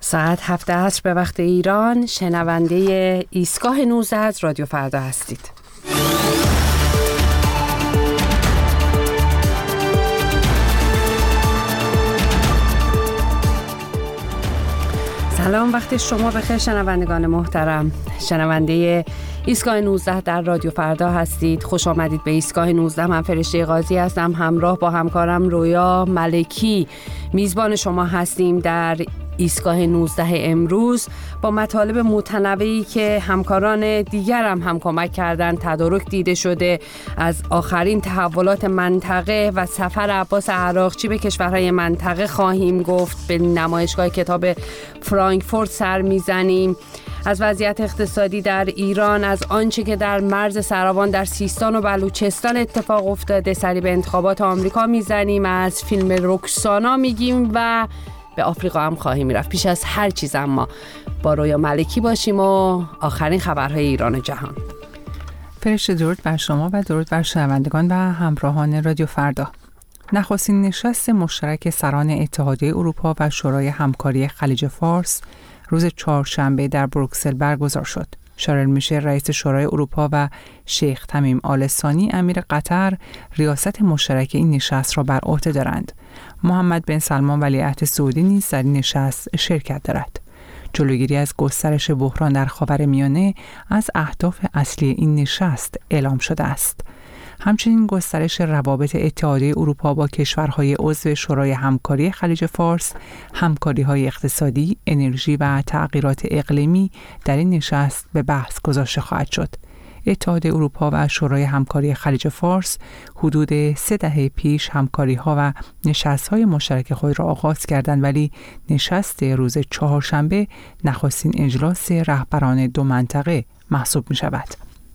ساعت 7 عصر به وقت ایران شنونده ایستگاه 19 از رادیو فردا هستید. سلام، وقت شما بخیر شنوندگان محترم. شنونده ایستگاه 19 در رادیو فردا هستید. خوش آمدید به ایستگاه 19. من فرشته قاضی هستم، همراه با همکارم رویا ملکی میزبان شما هستیم در ایستگاه 19 امروز با مطالب متنوعی که همکاران دیگر هم کمک کردن تدارک دیده شده. از آخرین تحولات منطقه و سفر عباس عراقچی به کشورهای منطقه خواهیم گفت. به نمایشگاه کتاب فرانکفورت سر میزنیم. از وضعیت اقتصادی در ایران، از آنچه که در مرز سراوان در سیستان و بلوچستان اتفاق افتاده سری به انتخابات آمریکا میزنیم. از فیلم رکسانا میگیم و به آفریقا هم خواهیم میرفت. پیش از هر چیز اما با رویا ملکی باشیم و آخرین خبرهای ایران و جهان. فرشته درود بر شما و درود بر شنوندگان و همراهان رادیو فردا. نخستین نشست مشترک سران اتحادیه اروپا و شورای همکاری خلیج فارس روز چهارشنبه در بروکسل برگزار شد. شارل میشل رئیس شورای اروپا و شیخ تمیم آل ثانی امیر قطر ریاست مشترک این نشست را بر عهده دارند. محمد بن سلمان ولیعهد سعودی نیز در این نشست شرکت دارد. جلوگیری از گسترش بحران در خاورمیانه از اهداف اصلی این نشست اعلام شده است. همچنین گسترش روابط اتحادیه اروپا با کشورهای عضو شورای همکاری خلیج فارس، همکاری‌های اقتصادی، انرژی و تغییرات اقلیمی در این نشست به بحث گذاشته خواهد شد. اتحادیه اروپا و شورای همکاری خلیج فارس حدود 3 دهه پیش همکاری‌ها و نشست‌های مشترک خود را آغاز کردند، ولی نشست روز چهارشنبه نخستین اجلاس رهبران دو منطقه محسوب می‌شود.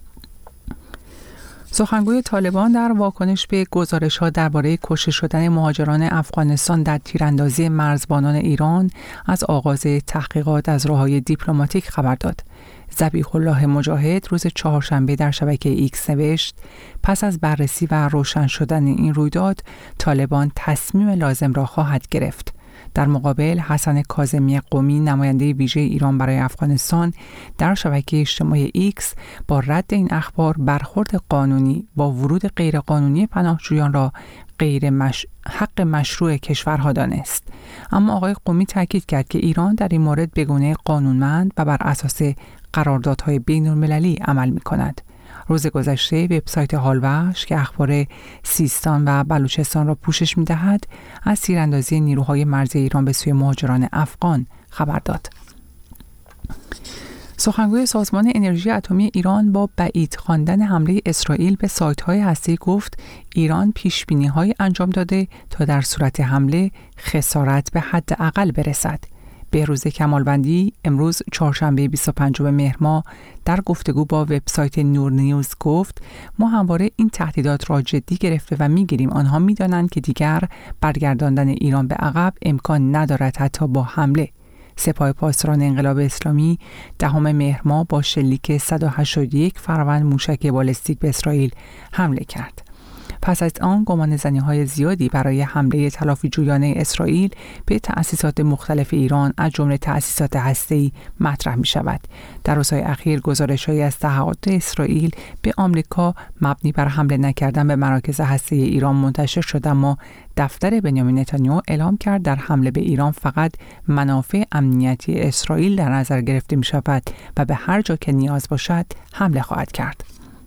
سخنگوی طالبان در واکنش به گزارش‌ها درباره کشته شدن مهاجران افغانستان در تیراندازی مرزبانان ایران از آغاز تحقیقات از راه‌های دیپلماتیک خبر داد. ذبیح الله مجاهد روز چهارشنبه در شبکه ایکس نوشت: پس از بررسی و روشن شدن این رویداد، طالبان تصمیم لازم را خواهد گرفت. در مقابل، حسن کاظمی قمی نماینده ویژه ایران برای افغانستان در شبکه اجتماعی ایکس با رد این اخبار برخورد قانونی با ورود غیرقانونی پناهجویان را حق مشروع کشورها دانست. اما آقای قمی تاکید کرد که ایران در این مورد به گونه قانونمند و بر اساس قراردادهای بین‌المللی عمل می‌کند. روز گذشته وبسایت حالوحش که اخبار سیستان و بلوچستان را پوشش می‌دهد، از تیراندازی نیروهای مرزی ایران به سوی مهاجران افغان خبر داد. سخنگوی سازمان انرژی اتمی ایران با بعید خواندن حمله اسرائیل به سایت‌های هسته‌ای گفت ایران پیش‌بینی‌هایی انجام داده تا در صورت حمله خسارت به حداقل برسد. بهروز کمالوندی امروز چهارشنبه 25 مهر ماه در گفتگو با وبسایت نور نیوز گفت: ما همواره این تهدیدات را جدی گرفته و می‌گیریم. آنها می‌دانند که دیگر برگرداندن ایران به عقب امکان ندارد، حتی با حمله. سپاه پاسداران انقلاب اسلامی 10 مهر ماه با شلیک 181 فروند موشک بالستیک به اسرائیل حمله کرد. پس از آن گمانه‌زنی‌های زیادی برای حمله تلافی‌جویانه اسرائیل به تأسیسات مختلف ایران از جمله تأسیسات هسته‌ای مطرح می‌شود. در روزهای اخیر گزارش‌هایی از تهدید اسرائیل به آمریکا مبنی بر حمله نکردن به مراکز هسته‌ای ایران منتشر شد، اما دفتر بنیامین نتانیاهو اعلام کرد در حمله به ایران فقط منافع امنیتی اسرائیل در نظر گرفته می‌شود و به هر جا که نیاز باشد حمله خواهد کرد.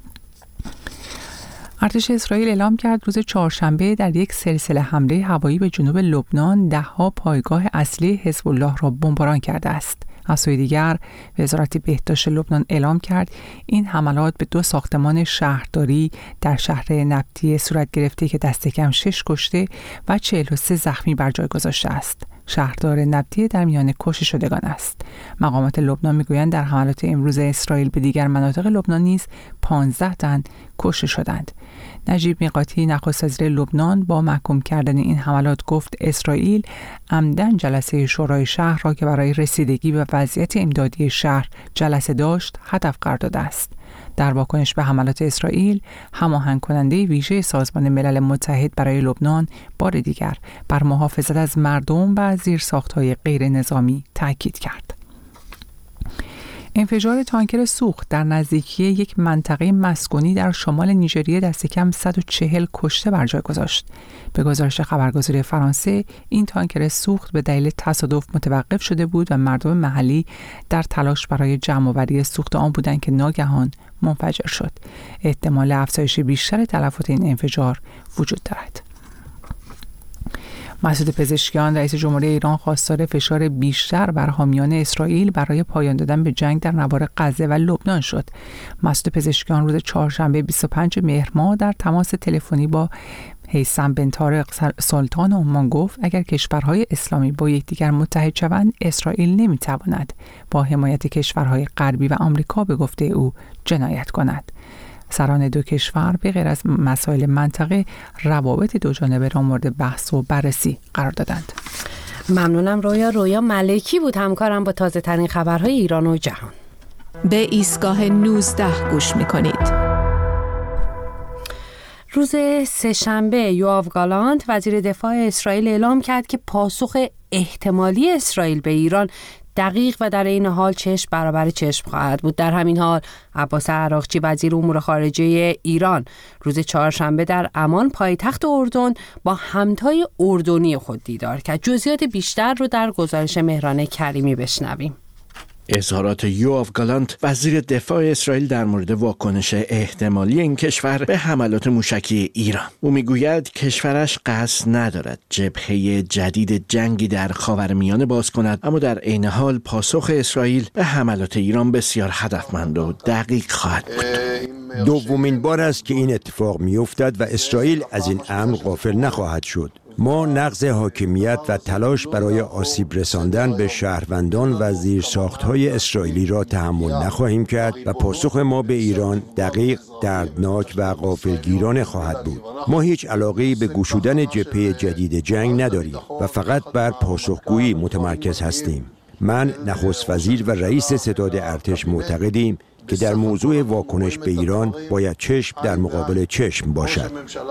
ارتش اسرائیل اعلام کرد روز چهارشنبه در یک سلسله حمله هوایی به جنوب لبنان 10 پایگاه اصلی حزب الله را بمباران کرده است. از سوی دیگر وزارت بهداشت لبنان اعلام کرد این حملات به 2 ساختمان شهرداری در شهر نبتی صورت گرفته که دست کم 6 کشته و 43 زخمی بر جای گذاشته است. شهردار نبتی در میان کشته شدگان است. مقامات لبنان میگویند در حملات امروز اسرائیل به دیگر مناطق لبنان نیز 15 تن کشته شدند. نجیب میقاتی نخست وزیر لبنان با محکوم کردن این حملات گفت اسرائیل عمدن جلسه شورای شهر را که برای رسیدگی به وضعیت امدادی شهر جلسه داشت هدف قرار داده است. در واکنش به حملات اسرائیل، هماهنگ کننده ویژه سازمان ملل متحد برای لبنان بار دیگر بر محافظت از مردم و زیرساخت‌های غیر نظامی تاکید کرد. انفجار تانکر سوخت در نزدیکی یک منطقه مسکونی در شمال نیجریه دست کم 140 کشته بر جای گذاشت. به گزارش خبرگزاری فرانسه، این تانکر سوخت به دلیل تصادف متوقف شده بود و مردم محلی در تلاش برای جمع‌آوری سوخت آن بودند که ناگهان منفجر شد. احتمال افزایش بیشتر تلفات این انفجار وجود دارد. مسعود پزشکیان، رئیس جمهوری ایران، خواستار فشار بیشتر بر حامیان اسرائیل برای پایان دادن به جنگ در نوار غزه و لبنان شد. مسعود پزشکیان روز چهارشنبه 25 مهر ماه در تماس تلفنی با هیثم بن طارق سلطان عمان گفت اگر کشورهای اسلامی با یکدیگر متحد شوند، اسرائیل نمیتواند با حمایت کشورهای غربی و آمریکا به گفته او جنایت کند. سران دو کشور به غیر از مسائل منطقه روابط دو جانبه را مورد بحث و بررسی قرار دادند. ممنونم رویا ملکی بود همکارم با تازه ترین خبرهای ایران و جهان. به ایستگاه 19 گوش می‌کنید. روز سه‌شنبه یوآف گالانت وزیر دفاع اسرائیل اعلام کرد که پاسخ احتمالی اسرائیل به ایران دقیق و در این حال چشم برابر چشم خواهد بود. در همین حال عباس عراقچی وزیر امور خارجه ایران روز چهارشنبه در عمان پایتخت اردن با همتای اردنی خود دیدار کرد. جزئیات بیشتر رو در گزارش مهران کریمی بشنویم. اظهارات یوآف گالانت وزیر دفاع اسرائیل در مورد واکنش احتمالی این کشور به حملات موشکی ایران. او میگوید کشورش قصد ندارد جبهه جدید جنگی در خاورمیانه باز کند، اما در عین حال پاسخ اسرائیل به حملات ایران بسیار هدفمند و دقیق خواهد بود. دومین بار است که این اتفاق میافتد و اسرائیل از این امر غافل نخواهد شد. ما نقض حاکمیت و تلاش برای آسیب رساندن به شهروندان و زیرساخت‌های اسرائیلی را تحمل نخواهیم کرد و پاسخ ما به ایران دقیق، دردناک و غافلگیرانه خواهد بود. ما هیچ علاقه‌ای به گشودن جبهه جدید جنگ نداریم و فقط بر پاسخگویی متمرکز هستیم. من، نخست وزیر و رئیس ستاد ارتش معتقدیم که در موضوع واکنش به ایران باید چشم در مقابل چشم باشد.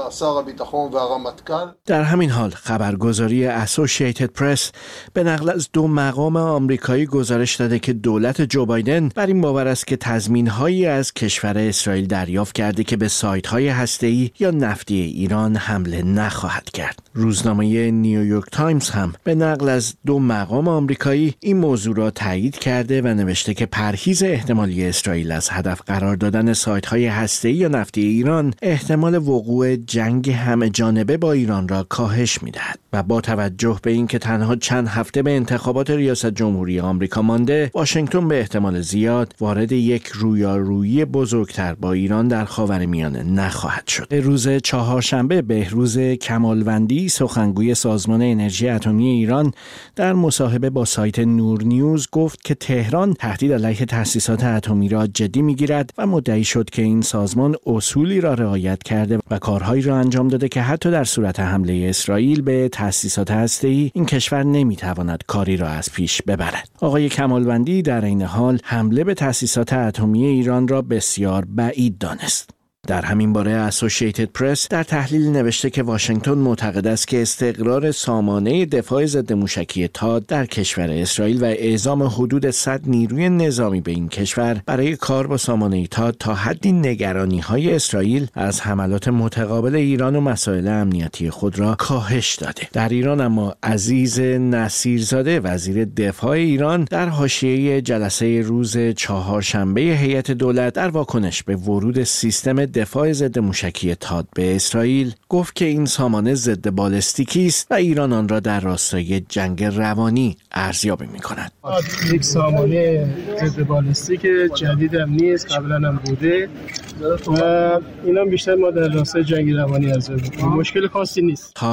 در همین حال خبرگزاری اسوسییتد پرس به نقل از دو مقام آمریکایی گزارش داده که دولت جو بایدن بر این باور است که تضمین‌هایی از کشور اسرائیل دریافت کرده که به سایت‌های هسته‌ای یا نفتی ایران حمله نخواهد کرد. روزنامه نیویورک تایمز هم به نقل از دو مقام آمریکایی این موضوع را تایید کرده و نوشته که پرهیز احتمالی اسرائیل از هدف قرار دادن سایت‌های هسته‌ای یا نفتی ایران احتمال وقوع جنگ همه جانبه با ایران را کاهش می‌دهد و با توجه به اینکه تنها چند هفته به انتخابات ریاست جمهوری آمریکا مانده، واشنگتن به احتمال زیاد وارد یک رویارویی بزرگتر با ایران در خاورمیانه نخواهد شد. روز چهارشنبه بهروز کمالوندی، سخنگوی سازمان انرژی اتمی ایران، در مصاحبه با سایت نور نیوز گفت که تهران تهدید علیه تأسیسات اتمی را جدی می‌گیرد و مدعی شد که این سازمان اصولی را رعایت کرده و کارهایی را انجام داده که حتی در صورت حمله اسرائیل به تأسیسات هسته‌ای این کشور نمی‌تواند کاری را از پیش ببرد. آقای کمالوندی در این حال حمله به تأسیسات اتمی ایران را بسیار بعید دانست. در همین باره اسوسییتد پرس در تحلیل نوشته که واشنگتن معتقد است که استقرار سامانه دفاع ضد موشکی تاد در کشور اسرائیل و اعزام حدود 100 نیروی نظامی به این کشور برای کار با سامانه تاد تا حدی نگرانی‌های اسرائیل از حملات متقابل ایران و مسائل امنیتی خود را کاهش داده. در ایران اما عزیز نصیرزاده وزیر دفاع ایران در حاشیه جلسه روز چهارشنبه هیئت دولت در واکنش به ورود سیستم دفاع ضد موشکی تاد به اسرائیل گفت که این سامانه ضد بالستیکی است و ایران آن را در راستای جنگ روانی ارزیابی می‌کند. یک سامانه ضد بالستیک جدید هم نیست، قبلا هم بوده و اینا بیشتر ما در راستای جنگ روانی ارزیابی می‌کنیم. مشکل خاصی نیست. تاد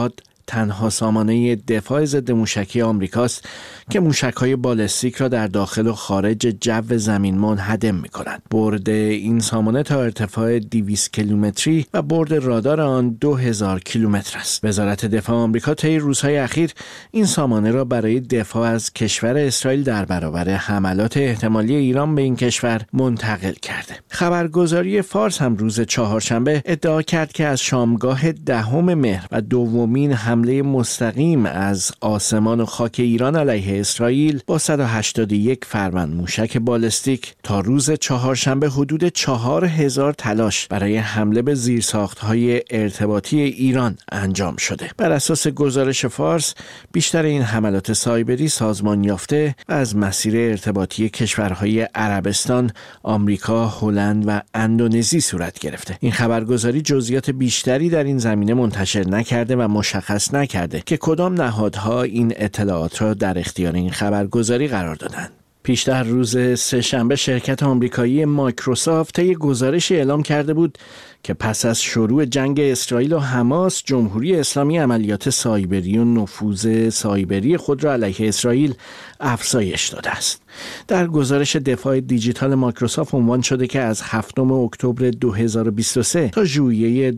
تنها سامانه دفاع ضد موشکی آمریکاست که موشک‌های بالستیک را در داخل و خارج جو زمین منهدم می‌کنند. برد این سامانه تا ارتفاع 200 کیلومتری و برد رادار آن 2000 کیلومتر است. وزارت دفاع آمریکا طی روزهای اخیر این سامانه را برای دفاع از کشور اسرائیل در برابر حملات احتمالی ایران به این کشور منتقل کرده. خبرگزاری فارس هم روز چهارشنبه ادعا کرد که از شامگاه 10 مهر و دومین حمله مستقیم از آسمان و خاک ایران علیه اسرائیل با 181 فروند موشک بالستیک تا روز چهارشنبه حدود 4000 تلاش برای حمله به زیرساخت‌های ارتباطی ایران انجام شده. بر اساس گزارش فارس، بیشتر این حملات سایبری سازمان یافته و از مسیر ارتباطی کشورهای عربستان، آمریکا، هلند و اندونزی صورت گرفته. این خبرگزاری جزئیات بیشتری در این زمینه منتشر نکرده و مشخص نکرده که کدام نهادها این اطلاعات را در اختیار این خبرگزاری قرار دادند. پیشتر روز سه‌شنبه شرکت آمریکایی مایکروسافت طی گزارشی اعلام کرده بود که پس از شروع جنگ اسرائیل و حماس، جمهوری اسلامی عملیات سایبری و نفوذ سایبری خود را علیه اسرائیل افزایش داده است. در گزارش دفاع دیجیتال مایکروسافت عنوان شده که از 7 اکتبر 2023 تا ژوئیه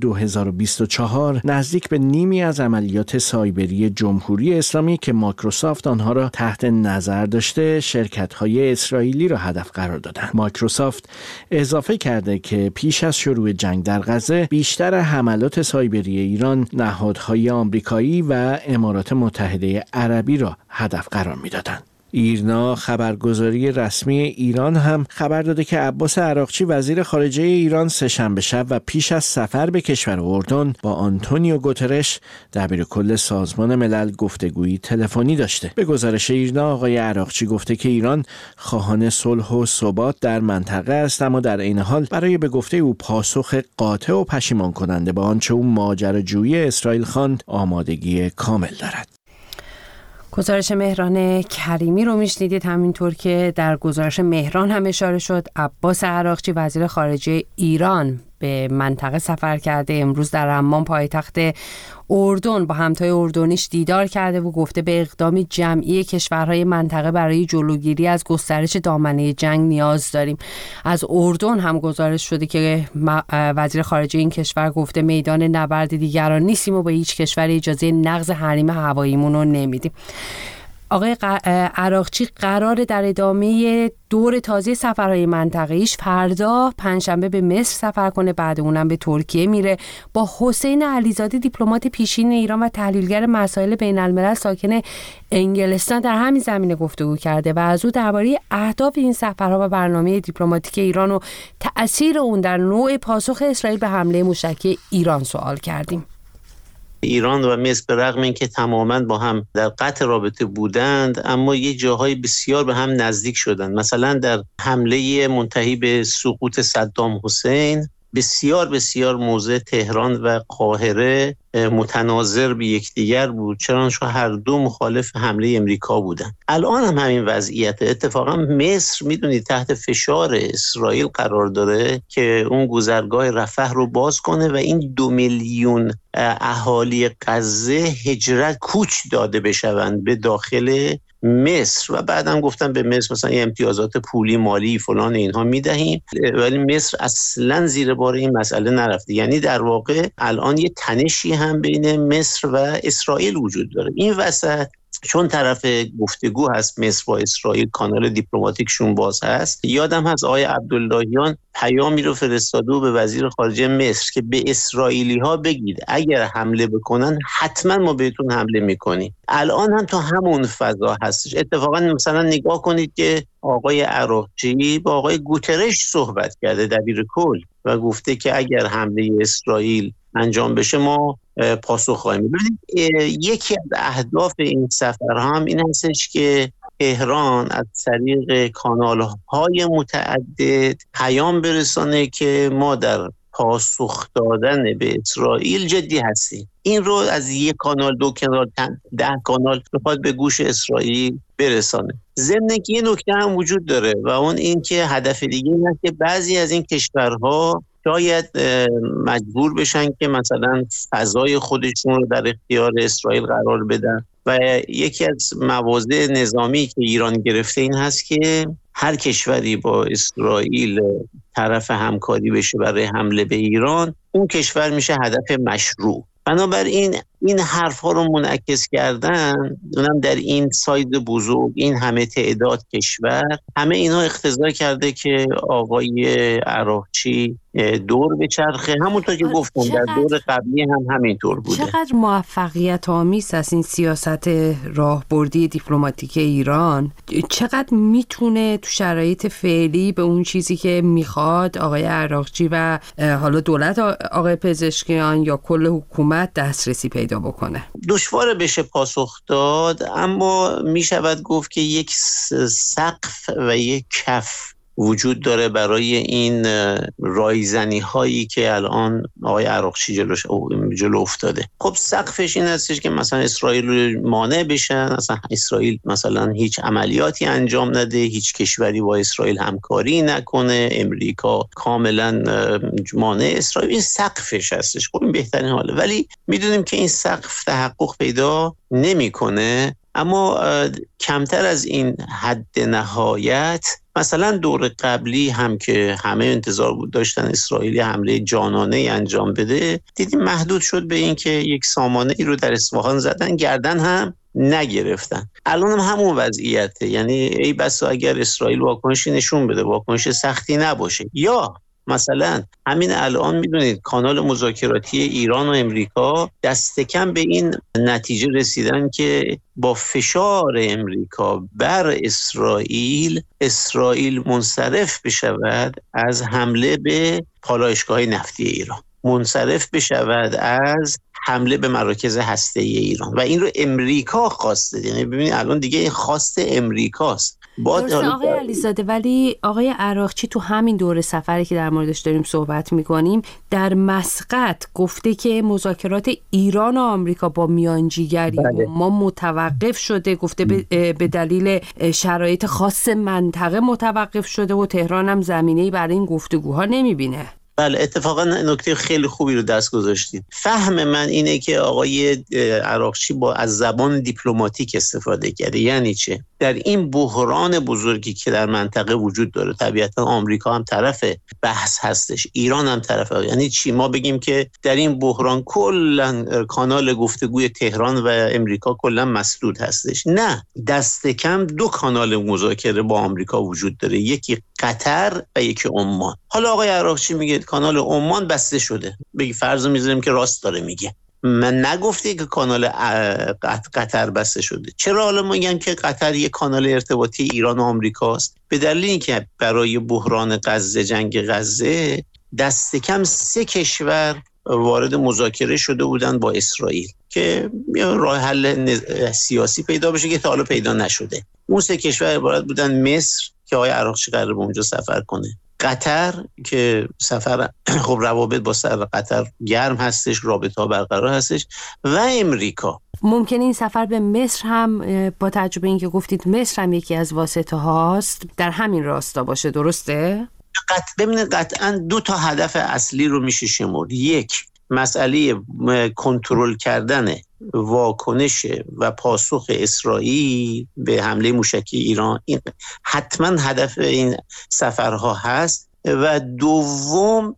2024 نزدیک به نیمی از عملیات سایبری جمهوری اسلامی که مایکروسافت آنها را تحت نظر داشته، شرکت‌های اسرائیلی را هدف قرار دادند. مایکروسافت اضافه کرده که پیش از شروع جنگ در غزه، بیشتر حملات سایبری ایران نهادهای آمریکایی و امارات متحده عربی را هدف قرار می‌دادند. ایرنا، خبرگزاری رسمی ایران، هم خبر داده که عباس عراقچی وزیر خارجه ایران سه‌شنبه شب و پیش از سفر به کشور اردن با آنتونیو گوترش دبیرکل سازمان ملل گفتگویی تلفنی داشته. به گزارش ایرنا، آقای عراقچی گفته که ایران خواهان صلح و ثبات در منطقه است، اما در عین حال برای به گفته او پاسخ قاطع و پشیمان کننده به آنچه او ماجراجویی اسرائیل خواند آمادگی کامل دارد. گزارش مهران کریمی رو میشنیدید. همینطور که در گزارش مهران هم اشاره شد، عباس عراقچی وزیر خارجه ایران به منطقه سفر کرده. امروز در عمان پایتخت اردن با همتای اردنیش دیدار کرده و گفته به اقدامی جمعی کشورهای منطقه برای جلوگیری از گسترش دامنه جنگ نیاز داریم. از اردن هم گزارش شده که وزیر خارجه این کشور گفته میدان نبرد دیگران نیستیم و به هیچ کشور اجازه نقض حریم هواییمون رو نمیدیم. آقای عراقچی قراره در ادامه دور تازه سفرهای منطقه‌ایش فردا پنجشنبه به مصر سفر کنه، بعد اونم به ترکیه میره. با حسین علیزاده دیپلمات پیشین ایران و تحلیلگر مسائل بین‌الملل ساکن انگلستان در همین زمینه گفتگو کرده و از او درباره اهداف این سفرها و برنامه دیپلماتیک ایران و تأثیر اون در نوع پاسخ اسرائیل به حمله موشکی ایران سوال کردیم. ایران و مصر به رغم اینکه تماما با هم در قطع رابطه بودند، اما یه جاهای بسیار به هم نزدیک شدند. مثلا در حمله منتهی به سقوط صدام حسین بسیار موضع تهران و قاهره متناظر به یکدیگر بود، چنانچه هر دو مخالف حمله امریکا بودند. الان هم همین وضعیت. اتفاقا مصر میدونید تحت فشار اسرائیل قرار داره که اون گذرگاه رفح رو باز کنه و این 2 میلیون اهالی غزه هجرت کوچ داده بشوند به داخل مصر و بعدم گفتن به مصر مثلا امتیازات پولی مالی فلان اینها میدهیم، ولی مصر اصلا زیر بار این مسئله نرفته. یعنی در واقع الان یه تنشی هم بین مصر و اسرائیل وجود داره. این وسط چون طرف گفتگو هست مصر با اسرائیل، کانال دیپلماتیکشون باز هست، یادم هست آقای عبداللهیان پیامی رو فرستاده به وزیر خارجه مصر که به اسرائیلی ها بگید اگر حمله بکنن حتما ما بهتون حمله میکنیم. الان هم تا همون فضا هستش. اتفاقا مثلا نگاه کنید که آقای عراقچی با آقای گوترش صحبت کرده، دبیرکل، و گفته که اگر حمله اسرائیل انجام بشه ما پاسخ خواهیم. ببینید یکی از اهداف این سفر هم این هستش که تهران از طریق کانال‌های متعدد پیام برسانه که ما در پاسخ دادن به اسرائیل جدی هستیم. این رو از یک کانال، 2 کانال، 10 کانال بخواد به گوش اسرائیل برسانه. ضمن که یه نکته هم وجود داره و اون این که هدف دیگه اینه که بعضی از این کشورها شاید مجبور بشن که مثلا فضای خودشون رو در اختیار اسرائیل قرار بدن و یکی از مواضع نظامی که ایران گرفته این هست که هر کشوری با اسرائیل طرف همکاری بشه برای حمله به ایران، اون کشور میشه هدف مشروع. بنابراین این حرف ها رو منعکس کردن، اونم در این ساید بزرگ، این همه تعداد کشور، همه اینا اقتضا کرده که آقای عراقچی دور بچرخه. همونطور که گفتم در دور قبلی هم همینطور بوده. چقدر موفقیت آمیز است این سیاست راهبردی دیپلماتیک ایران؟ چقدر میتونه تو شرایط فعلی به اون چیزی که میخواد آقای عراقچی و حالا دولت آقای پزشکیان یا کل حکومت دسترسی پیدا بکنه؟ دشواره بشه پاسخ داد، اما میشود گفت که یک سقف و یک کف وجود داره برای این رایزنی هایی که الان آقای عراقچی جلو افتاده. خب سقفش این هستش که مثلا اسرائیل مانع بشن، اصلا اسرائیل مثلا هیچ عملیاتی انجام نده، هیچ کشوری با اسرائیل همکاری نکنه، امریکا کاملا مانع اسرائیل. این سقفش هستش. خب این بهترین حاله، ولی میدونیم که این سقف تحقق پیدا نمیکنه. اما کمتر از این حد نهایت، مثلا دور قبلی هم که همه انتظار بود داشتن اسرائیل حمله جانانه انجام بده، دیدیم محدود شد به این که یک سامانه ای رو در اصفهان زدن، گردن هم نگرفتن. الان هم همون وضعیته، یعنی ای بسا اگر اسرائیل واکنشی نشون بده، واکنش سختی نباشه. یا مثلا همین الان میدونید کانال مذاکراتی ایران و امریکا دست کم به این نتیجه رسیدن که با فشار امریکا بر اسرائیل منصرف بشود از حمله به پالایشگاه نفتی ایران، منصرف بشود از حمله به مراکز هسته‌ای ایران، و این رو امریکا خواسته. یعنی ببینید الان دیگه این خواست امریکاست. درسته آقای علیزاده، ولی آقای عراقچی تو همین دور سفری که در موردش داریم صحبت میکنیم در مسقط گفته که مذاکرات ایران و آمریکا با میانجیگری ما متوقف شده، گفته به دلیل شرایط خاص منطقه متوقف شده و تهران هم زمینه‌ای برای این گفتگوها نمیبینه. بله، اتفاقا نکته خیلی خوبی رو دست گذاشتید. فهم من اینه که آقای عراقچی از زبان دیپلماتیک استفاده کرده. یعنی چه؟ در این بحران بزرگی که در منطقه وجود داره، طبیعتا آمریکا هم طرف بحث هستش، ایران هم طرف. یعنی چی؟ ما بگیم که در این بحران کلا کانال گفتگوی تهران و امریکا کلا مسدود هستش؟ نه، دست کم دو کانال مذاکره با آمریکا وجود داره، یکی قطر و یکی عمان. حالا آقای عراقچی میگه کانال عمان بسته شده. بگی فرض میذاریم که راست داره میگه، من نگفته که کانال قطر بسته شده. چرا حالا میگم که قطر یک کانال ارتباطی ایران و آمریکاست؟ به دلیل اینکه برای بحران غزه، جنگ غزه، دست کم 3 کشور وارد مذاکره شده بودن با اسرائیل که راه حل سیاسی پیدا بشه که تا حالا پیدا نشده. اون 3 کشور عبارت بودن مصر که آقای عراقچی قراره به اونجا سفر کنه، قطر که سفر خب روابط با قطر گرم هستش، رابطه ها برقرار هستش، و امریکا. ممکنه این سفر به مصر هم با تجربه این که گفتید مصر هم یکی از واسطه هاست در همین راستا باشه، درسته؟ ببینید قطعا 2 تا هدف اصلی رو میشه شمرد. یک، مسئله کنترل کردن واکنش و پاسخ اسرائیل به حمله موشکی ایران، این حتما هدف این سفرها هست. و دوم،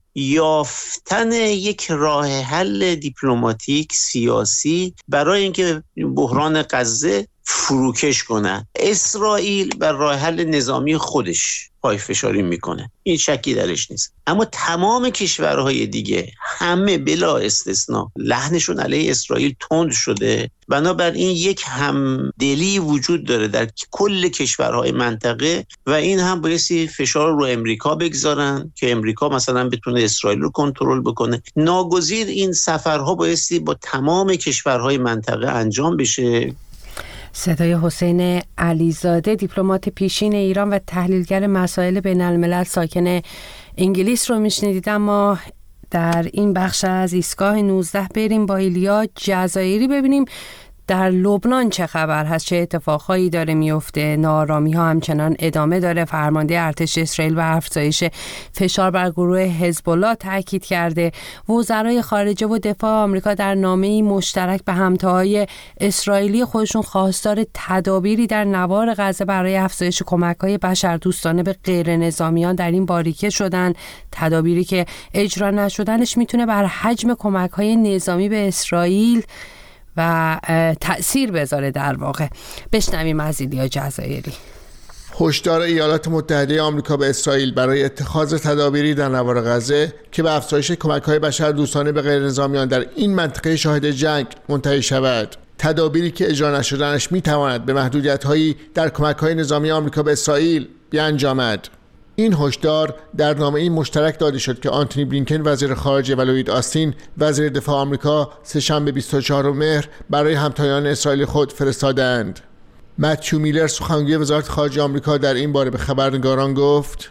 یافتن یک راه حل دیپلماتیک سیاسی برای اینکه بحران غزه فروکش کنه. اسرائیل بر راه حل نظامی خودش پای فشاری میکنه، این شکی درش نیست، اما تمام کشورهای دیگه همه بلا استثناء لحنشون علیه اسرائیل تند شده. بنابراین یک همدلی وجود داره در کل کشورهای منطقه و این هم بایستی فشار رو امریکا بگذارن که امریکا مثلا بتونه اسرائیل رو کنترل بکنه. ناگزیر این سفرها بایستی با تمام کشورهای منطقه انجام بشه. صدای حسین علیزاده، دیپلمات پیشین ایران و تحلیلگر مسائل بین الملل ساکن انگلیس رو میشنیدید. اما در این بخش از ایستگاه 19 بریم با ایلیا جزایری ببینیم در لبنان چه خبر هست؟ چه اتفاقهایی داره میفته؟ ناآرامی ها همچنان ادامه داره. فرمانده ارتش اسرائیل و افزایش فشار بر گروه حزب الله تاکید کرده. وزرای خارجه و دفاع آمریکا در نامه‌ای مشترک به همتاهای اسرائیلی خودشون خواستار تدابیری در نوار غزه برای افزایش کمک‌های بشردوستانه به غیر نظامیان در این باریکه شدن. تدابیری که اجرا نشدنش میتونه بر حجم کمک‌های نظامی به اسرائیل و تأثیر بذاره. در واقع بشنویم از ایلیا جزایری. هشدار ایالات متحده آمریکا به اسرائیل برای اتخاذ تدابیری در نوار غزه که به افزایش کمک‌های بشردوستانه به غیرنظامیان در این منطقه شاهد جنگ منتهی شود. تدابیری که اجرا نشدنش میتواند به محدودیت‌هایی در کمک‌های نظامی آمریکا به اسرائیل بیانجامد. این هشدار در نامه‌ای مشترک داده شد که آنتونی بلینکن وزیر خارجه و لوید آستین وزیر دفاع آمریکا سه‌شنبه 24 مهر برای همتایان اسرائیل خود فرستادند. متیو میلر سخنگوی وزارت خارجه آمریکا در این باره به خبرنگاران گفت: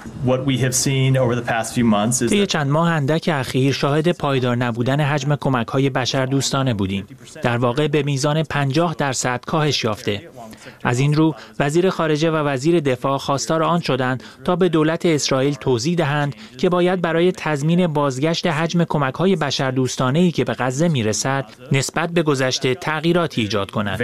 طی چند ماه اندک اخیر شاهد پایدار نبودن حجم کمک‌های بشردوستانه بودیم. در واقع به میزان 50% کاهش یافته. از این رو وزیر خارجه و وزیر دفاع خواستار آن شدند تا به دولت اسرائیل توضیح دهند که باید برای تضمین بازگشت حجم کمک‌های بشردوستانه‌ای که به غزه میرسد نسبت به گذشته تغییراتی ایجاد کنند.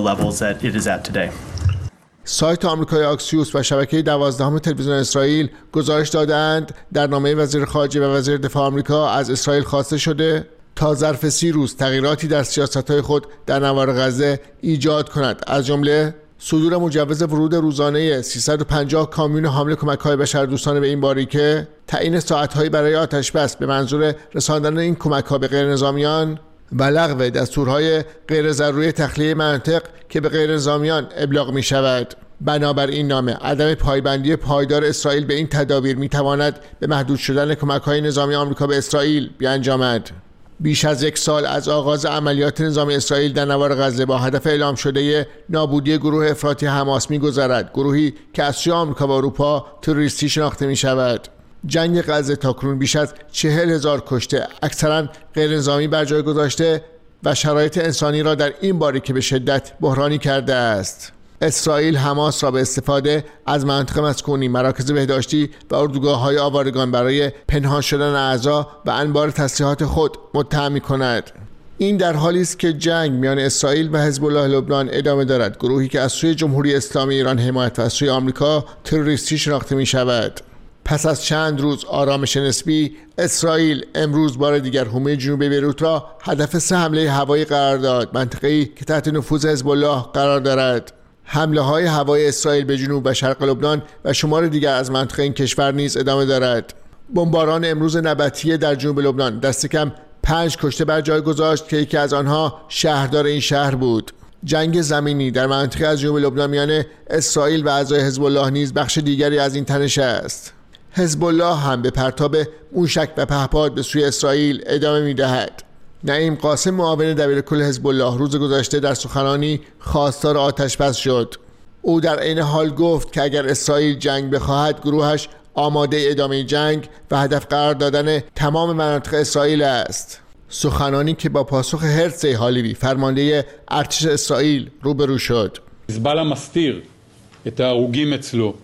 سایت آمریکای آکسیوس و شبکه 12 تلویزیون اسرائیل گزارش دادند در نامه وزیر خارجه و وزیر دفاع آمریکا از اسرائیل خواسته شده تا ظرف 30 روز تغییراتی در سیاست‌های خود در نوار غزه ایجاد کند، از جمله صدور مجوز ورود روزانه 350 کامیون حامل کمک‌های بشردوستانه به این باریکه، تعیین ساعت‌هایی برای آتش‌بس به منظور رساندن این کمک‌ها به غیرنظامیان و لغو دستورهای غیر ضروری تخلیه مناطق که به غیر نظامیان ابلاغ می شود. بنابر این نامه عدم پایبندی پایدار اسرائیل به این تدابیر می تواند به محدود شدن کمک‌های نظامی آمریکا به اسرائیل بیانجامد. بیش از 1 سال از آغاز عملیات نظامی اسرائیل در نوار غزه با هدف اعلام شده نابودی گروه افراطی حماس می گذرد، گروهی که از سوی آمریکا و اروپا تروریستی شناخته می شود. جنگ غزه تاکنون بیش از 40,000 کشته، اکثرا غیر نظامی بر جای گذاشته و شرایط انسانی را در این باریکه به شدت بحرانی کرده است. اسرائیل حماس را به استفاده از مناطق مسکونی، مراکز بهداشتی و اردوگاه‌های آوارگان برای پنهان شدن اعضا و انبار تسلیحات خود متهم می‌کند. این در حالی است که جنگ میان اسرائیل و حزب الله لبنان ادامه دارد، گروهی که از سوی جمهوری اسلامی ایران حمایت و از سوی آمریکا تروریستی شناخته می‌شود. پس از چند روز آرامش نسبی، اسرائیل امروز بار دیگر حومه جنوبی بیروت را هدف 3 حمله هوایی قرار داد، منطقه‌ای که تحت نفوذ حزب الله قرار دارد. حمله‌های هوایی اسرائیل به جنوب و شرق لبنان و شمار دیگر از منطقه این کشور نیز ادامه دارد. بمباران امروز نبطیه در جنوب لبنان دست کم 5 کشته بر جای گذاشت که یکی از آنها شهردار این شهر بود. جنگ زمینی در منطقه از جنوب لبنان میان اسرائیل و اعضای حزب الله نیز بخش دیگری از این تنش است. حزب الله هم به پرتاب موشک و پهپاد به سوی اسرائیل ادامه می‌دهد. نعیم قاسم معاون دبیرکل حزب الله روز گذشته در سخنانی خواستار آتش‌بس شد. او در عین حال گفت که اگر اسرائیل جنگ بخواهد گروهش آماده ادامه جنگ و هدف قرار دادن تمام مناطق اسرائیل است. سخنانی که با پاسخ هرتزی هالیوی فرمانده ارتش اسرائیل روبرو شد. حزب مستیر את ההרוגים אצלו.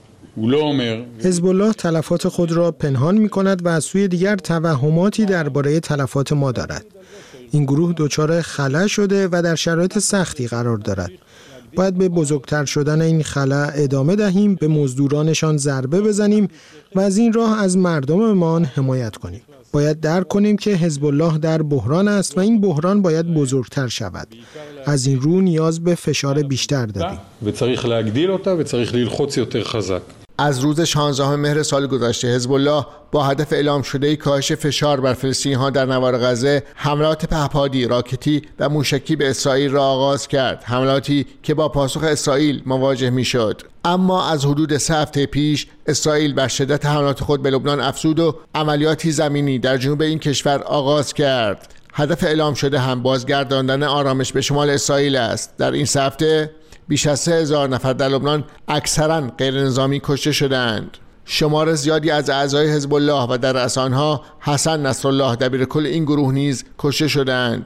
حزب الله تلفات خود را پنهان می کند و از سوی دیگر توهماتی درباره تلفات ما دارد. این گروه دچار خلا شده و در شرایط سختی قرار دارد. باید به بزرگتر شدن این خلا ادامه دهیم، به مزدورانشان ضربه بزنیم و از این راه از مردممان حمایت کنیم. باید درک کنیم که حزب الله در بحران است و این بحران باید بزرگتر شود. از این رو نیاز به فشار بیشتر داریم. וצריך להגדיל אותה וצריך ללחוץ יותר חזק. از روز 16 مهر سال گذشته حزب الله با هدف اعلام شده کاهش فشار بر فلسطینی‌ها در نوار غزه حملات پهپادی، راکتی و موشکی به اسرائیل را آغاز کرد، حملاتی که با پاسخ اسرائیل مواجه می‌شد. اما از حدود 3 هفته پیش اسرائیل بر شدت حملات خود به لبنان افزود و عملیاتی زمینی در جنوب این کشور آغاز کرد. هدف اعلام شده هم بازگرداندن آرامش به شمال اسرائیل است. در این 3 هفته بیش از 3000 نفر در لبنان اکثراً غیر نظامی کشته شدند. شمار زیادی از اعضای حزب الله و در رأس آنها حسن نصرالله دبیرکل این گروه نیز کشته شدند.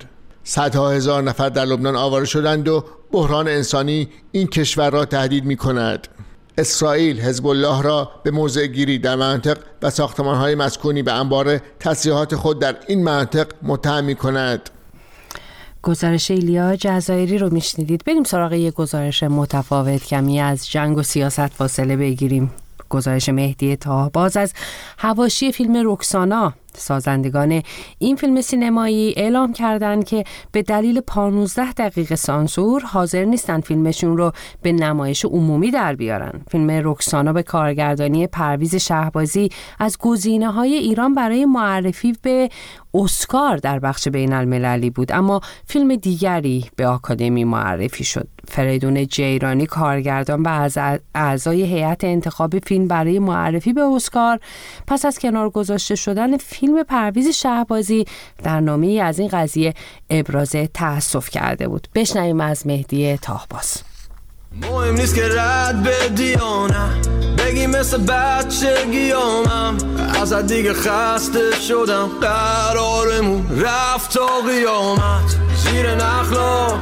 صدها هزار نفر در لبنان آواره شدند و بحران انسانی این کشور را تهدید می‌کند. اسرائیل حزب الله را به موضع گیری در مناطق و ساختمان‌های مسکونی به انبار تسلیحات خود در این مناطق متهم می‌کند. گزارش ایلیا جزایری رو میشنیدید. بریم سراغ یک گزارش متفاوت، کمی از جنگ و سیاست فاصله بگیریم. گزارش مهدی طاهباز از حواشی فیلم رکسانا. سازندگان این فیلم سینمایی اعلام کردند که به دلیل 15 دقیقه سانسور حاضر نیستن فیلمشون رو به نمایش عمومی در بیارن. فیلم رکسانا به کارگردانی پرویز شهبازی از گزینه‌های ایران برای معرفی به اسکار در بخش بین المللی بود، اما فیلم دیگری به آکادمی معرفی شد. فریدون جیرانی کارگردان و اعضای هیئت انتخاب فیلم برای معرفی به اسکار پس از کنار گذاشته شدن فیلم پرویز شهبازی در نامه‌ای از این قضیه ابراز تأسف کرده بود. بشنویم از مهدی طاهباز. مهم نیست که رد بدی یا نه، بگی مثل بچگیامم، ازت دیگه خسته شدم، قرارمون رفت تا قیامت. زیر نخلا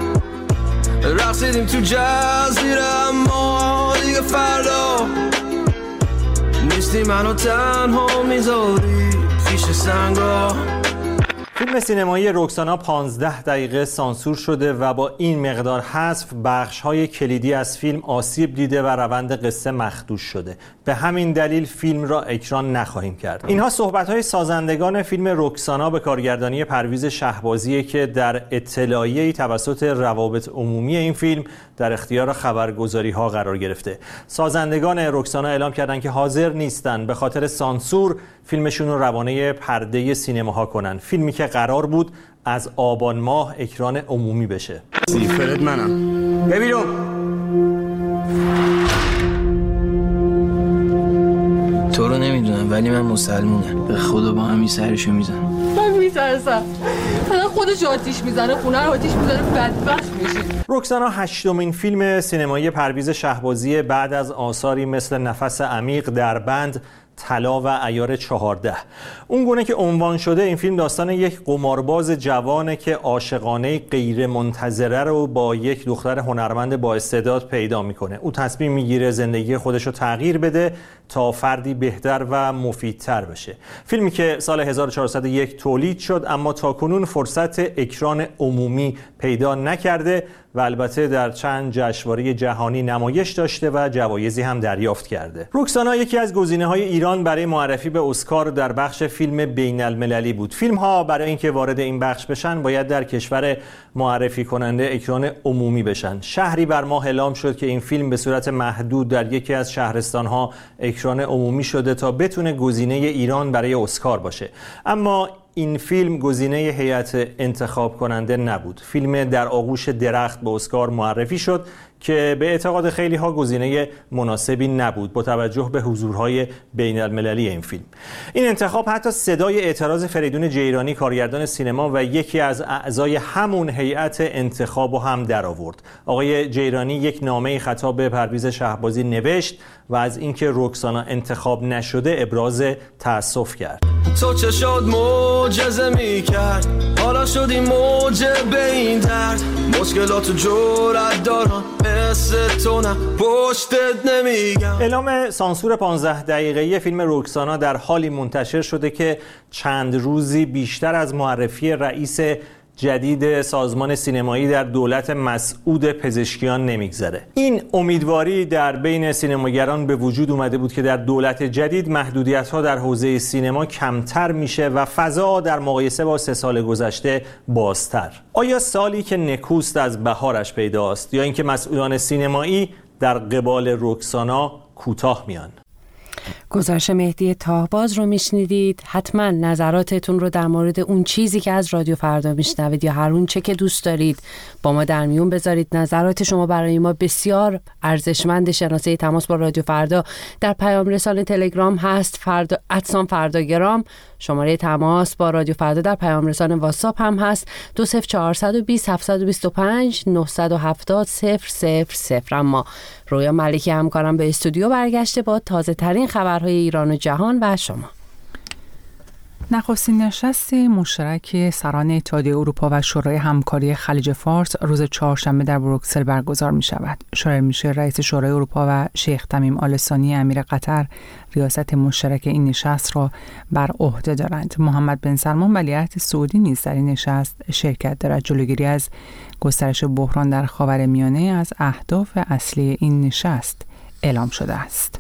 رقصیدیم تو جزیره، اما دیگه فردا نیستی منو تنها میذاری پیش سنگا. فیلم سینمایی رکسانا 15 دقیقه سانسور شده و با این مقدار حذف بخش‌های کلیدی از فیلم آسیب دیده و روند قصه مخدوش شده. به همین دلیل فیلم را اکران نخواهیم کرد. اینها صحبت‌های سازندگان فیلم رکسانا به کارگردانی پرویز شهبازی که در اطلاعیه‌ای توسط روابط عمومی این فیلم در اختیار خبرگزاری‌ها قرار گرفته. سازندگان رکسانا اعلام کردند که حاضر نیستند به خاطر سانسور فیلمشون رو روانه پرده سینماها کنن. فیلمی که قرار بود از آبان ماه اکران عمومی بشه. سیفرت منم. ببینم. تو رو نمیدونم ولی من مسلمونم. به خدا با همین سرشو میزنم. من میترسم. فقط خودش آتیش میزنه، خونه رو آتیش میزنه، بدبخت میشه. رکسانا 8مین فیلم سینمایی پرویز شهبازی بعد از آثاری مثل نفس عمیق، دربند، طلا و عیار 14. اون گونه که عنوان شده این فیلم داستان یک قمارباز جوانه که عاشقانه غیر منتظره رو با یک دختر هنرمند با استعداد پیدا میکنه. او تصمیم میگیره زندگی خودش رو تغییر بده تا فردی بهتر و مفیدتر بشه. فیلمی که سال 1401 تولید شد اما تاکنون فرصت اکران عمومی پیدا نکرده و البته در چند جشنواره جهانی نمایش داشته و جوایزی هم دریافت کرده. رکسانا یکی از گزینه‌های ایران برای معرفی به اسکار در بخش فیلم بین المللی بود. فیلم‌ها برای اینکه وارد این بخش بشن باید در کشور معرفی کننده اکران عمومی بشن. شهری بر ماه اعلام شد که این فیلم به صورت محدود در یکی از شهرستان‌ها اکران عمومی شده تا بتونه گزینه ایران برای اسکار باشه. اما این فیلم گزینه هیئت انتخاب کننده نبود. فیلم در آغوش درخت به اسکار معرفی شد که به اعتقاد خیلی ها گزینه مناسبی نبود با توجه به حضورهای بین المللی این فیلم. این انتخاب حتی صدای اعتراض فریدون جیرانی کارگردان سینما و یکی از اعضای همون هیئت انتخاب هم در آورد. آقای جیرانی یک نامه خطاب به پرویز شهبازی نوشت و از اینکه رکسانا انتخاب نشده ابراز تأسف کرد. تو چه شد معجزه میکرد، حالا شدی موجب به این درد، مشکلاتو جرأت دارم مثل تو نه پشتت نمیگم. اعلام سانسور 15 دقیقه‌ای فیلم رکسانا در حالی منتشر شده که چند روزی بیشتر از معرفی رئیس جدید سازمان سینمایی در دولت مسعود پزشکیان نمیگذره. این امیدواری در بین سینماگران به وجود اومده بود که در دولت جدید محدودیت‌ها در حوزه سینما کمتر میشه و فضا در مقایسه با 3 سال گذشته بازتر. آیا سالی که نکوست از بهارش پیداست یا اینکه مسئولان سینمایی در قبال رکسانا کوتاه میان؟ گزارش مهدی طاهباز رو میشنیدید. حتما نظراتتون رو در مورد اون چیزی که از رادیو فردا میشنوید یا هر اون چه که دوست دارید با ما در میون بذارید. نظرات شما برای ما بسیار ارزشمند. شناسه تماس با رادیو فردا در پیام رسان تلگرام هست @فرداگرام. شماره تماس با رادیو فردا در پیام رسان واتساپ هم هست 20420 725 970 000. اما رویا ملکی همکارم به استودیو برگشته با تازه ترین خبرهای ایران و جهان و شما. نخستین نشست مشترک سران اتحادیه اروپا و شورای همکاری خلیج فارس روز چهارشنبه در بروکسل برگزار می شود. شارل میشل رئیس شورای اروپا و شیخ تمیم آل ثانی امیر قطر ریاست مشترک این نشست را بر عهده دارند. محمد بن سلمان ولیعهد سعودی نیز در این نشست شرکت دارد. جلوگیری از گسترش بحران در خاورمیانه از اهداف اصلی این نشست اعلام شده است.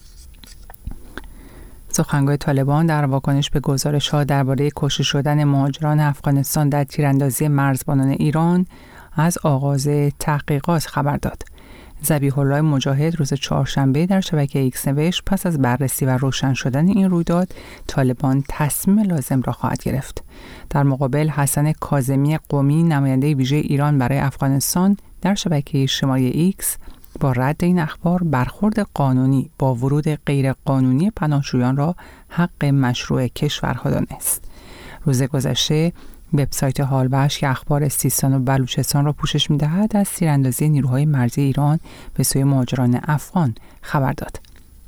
سخنگوی طالبان در واکنش به گزارش‌ها درباره کشته شدن مهاجران افغانستان در تیراندازی مرزبانان ایران از آغاز تحقیقات خبر داد. ذبیح الله مجاهد روز چهارشنبه در شبکه ایکس نوشت پس از بررسی و روشن شدن این رویداد طالبان تصمیم لازم را خواهد گرفت. در مقابل حسن کاظمی قمی نماینده ویژه ایران برای افغانستان در شبکه اجتماعی ایکس با رد این اخبار برخورد قانونی با ورود غیر قانونی پناهجویان را حق مشروع کشورها دانست. روز گذشته وبسایت حالوش که اخبار سیستان و بلوچستان را پوشش می‌دهد از تیراندازی نیروهای مرزی ایران به سوی مهاجران افغان خبر داد.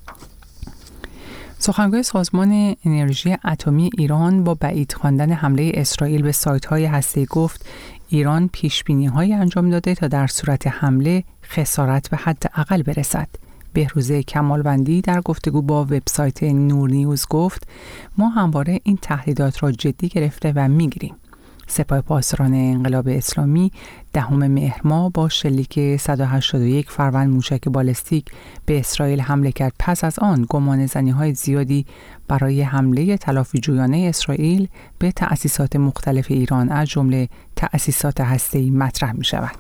سخنگوی سازمان انرژی اتمی ایران با بعید خواندن حمله اسرائیل به سایت‌های هسته‌ای گفت ایران پیش‌بینی‌هایی انجام داده تا در صورت حمله خسارت به حد اقل برسد. بهروزه کمالوندی در گفتگو با وبسایت نور نیوز گفت ما همواره این تهدیدات را جدی گرفته و می‌گیریم. سپاه پاسداران انقلاب اسلامی 10 مهر ماه با شلیک 181 فروند موشک بالستیک به اسرائیل حمله کرد. پس از آن گمانه‌زنی‌های زیادی برای حمله تلافی جویانه اسرائیل به تأسیسات مختلف ایران از جمله تأسیسات هسته‌ای مطرح می‌شود.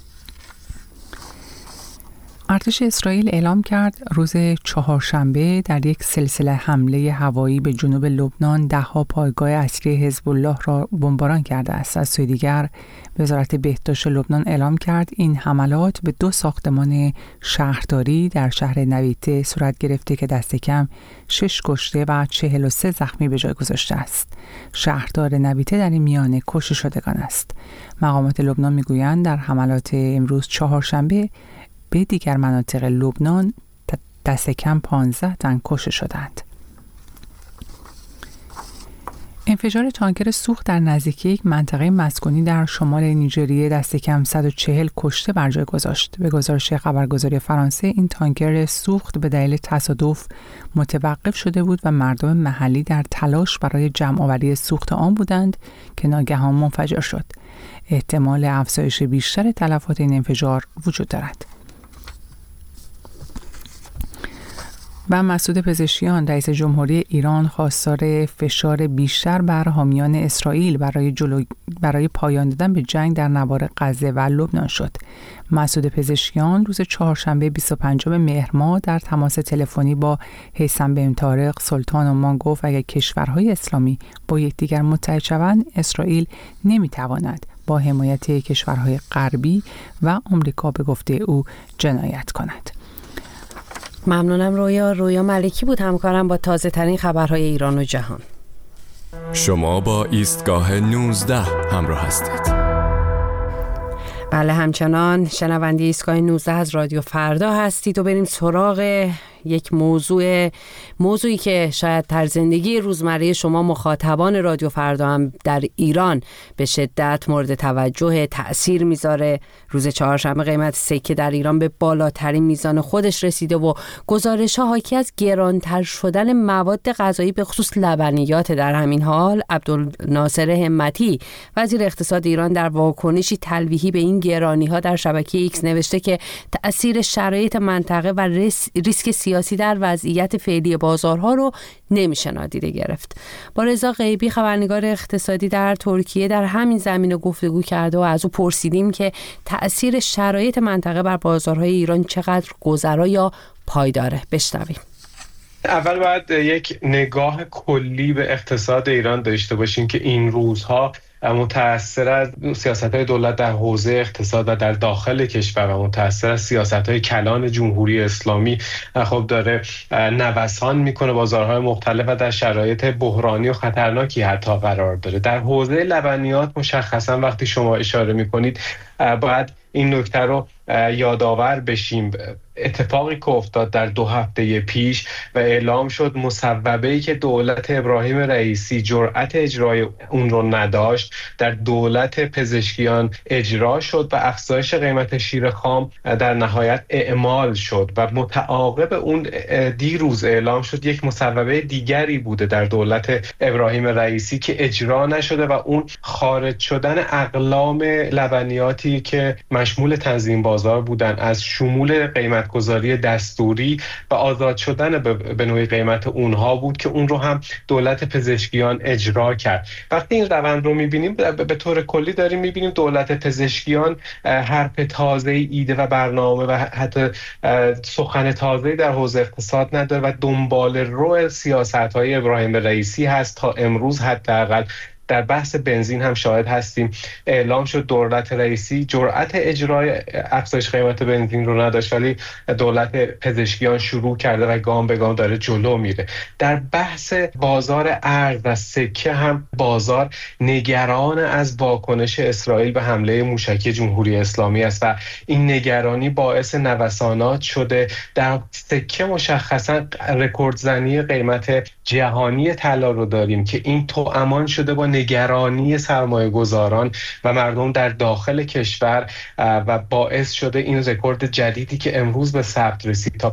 ارتش اسرائیل اعلام کرد روز چهارشنبه در یک سلسله حمله هوایی به جنوب لبنان 10 پایگاه اصلی حزب الله را بمباران کرده است. از سوی دیگر وزارت بهداشت لبنان اعلام کرد این حملات به 2 ساختمان شهرداری در شهر نویته صورت گرفته که دست کم 6 کشته و 43 زخمی به جای گذاشته است. شهردار نویته در این میانه کشته شدگان است. مقامات لبنان میگویند در حملات امروز چهارشنبه به دیگر مناطق لبنان دست کم 15 تن کشته شدند. انفجار تانکر سوخت در نزدیکی یک منطقه مسکونی در شمال نیجریه دست کم 140 کشته بر جای گذاشت. به گزارش خبرگزاری فرانسه این تانکر سوخت به دلیل تصادف متوقف شده بود و مردم محلی در تلاش برای جمع‌آوری سوخت آن بودند که ناگهان منفجر شد. احتمال افزایش بیشتر تلفات این انفجار وجود دارد. و مسعود پزشکیان رئیس جمهوری ایران خواستار فشار بیشتر بر حامیان اسرائیل برای پایان دادن به جنگ در نوار غزه و لبنان شد. مسعود پزشکیان روز چهارشنبه 25 مهر ماه در تماس تلفنی با هیثم بن طارق سلطان عمان گفت اگر کشورهای اسلامی با یکدیگر متحد شوند اسرائیل نمیتواند با حمایت کشورهای غربی و آمریکا به گفته او جنایت کند. ممنونم رویا ملکی بود همکارم با تازه ترین خبرهای ایران و جهان. شما با ایستگاه 19 همراه هستید. بله همچنان شنونده ایستگاه 19 از رادیو فردا هستید و بریم سراغ یک موضوعی که شاید در زندگی روزمره شما مخاطبان رادیو فردا هم در ایران به شدت مورد توجه تأثیر میذاره. روز چهارشنبه قیمت سکه در ایران به بالاترین میزان خودش رسیده و گزارش‌ها حاکی از گرانتر شدن مواد غذایی به خصوص لبنیات. در همین حال عبدالناصر همتی وزیر اقتصاد ایران در واکنشی تلویحی به این گرانی‌ها در شبکه ایکس نوشته که تأثیر شرایط منطقه و ریسک سیاسی در وضعیت فعلی بازارها رو نمیشه نادیده گرفت. با رضا غیبی خبرنگار اقتصادی در ترکیه در همین زمینه گفتگو کرده و از او پرسیدیم که تأثیر شرایط منطقه بر بازارهای ایران چقدر گذرا یا پایداره. بشنویم. اول باید یک نگاه کلی به اقتصاد ایران داشته باشیم که این روزها متأثر از سیاست‌های دولت در حوزه اقتصاد و در داخل کشور و متأثر از سیاست‌های کلان جمهوری اسلامی خب داره نوسان میکنه بازارهای مختلف و در شرایط بحرانی و خطرناکی حتی قرار داره. در حوزه لبنیات مشخصا وقتی شما اشاره میکنید باید این نکته رو یادآور بشیم اتفاقی که افتاد در 2 هفته پیش و اعلام شد مصوبه‌ای که دولت ابراهیم رئیسی جرأت اجرای اون رو نداشت در دولت پزشکیان اجرا شد و افزایش قیمت شیر خام در نهایت اعمال شد و متعاقب اون دیروز اعلام شد یک مصوبه دیگری بوده در دولت ابراهیم رئیسی که اجرا نشده و اون خارج شدن اقلام لبنیاتی که مشمول تنظیم بازار بودن از شمول قیمت گذاری دستوری و آزاد شدن به نوعی قیمت اونها بود که اون رو هم دولت پزشکیان اجرا کرد. وقتی این روند رو می‌بینیم به طور کلی داریم می‌بینیم دولت پزشکیان حرف تازه ایده و برنامه و حتی سخن تازه در حوزه اقتصاد نداره و دنبال رو سیاست‌های ابراهیم رئیسی هست. تا امروز حداقل در بحث بنزین هم شاهد هستیم اعلام شد دولت رئیسی جرأت اجرای افزایش قیمت بنزین رو نداشت ولی دولت پزشکیان شروع کرده و گام به گام داره جلو میره. در بحث بازار ارز و سکه هم بازار نگران از واکنش اسرائیل به حمله موشکی جمهوری اسلامی است و این نگرانی باعث نوسانات شده. در سکه مشخصا رکوردزنی قیمت جهانی طلا رو داریم که این توامان شده با نگرانی سرمایه گذاران و مردم در داخل کشور و باعث شده این رکورد جدیدی که امروز به ثبت رسید تا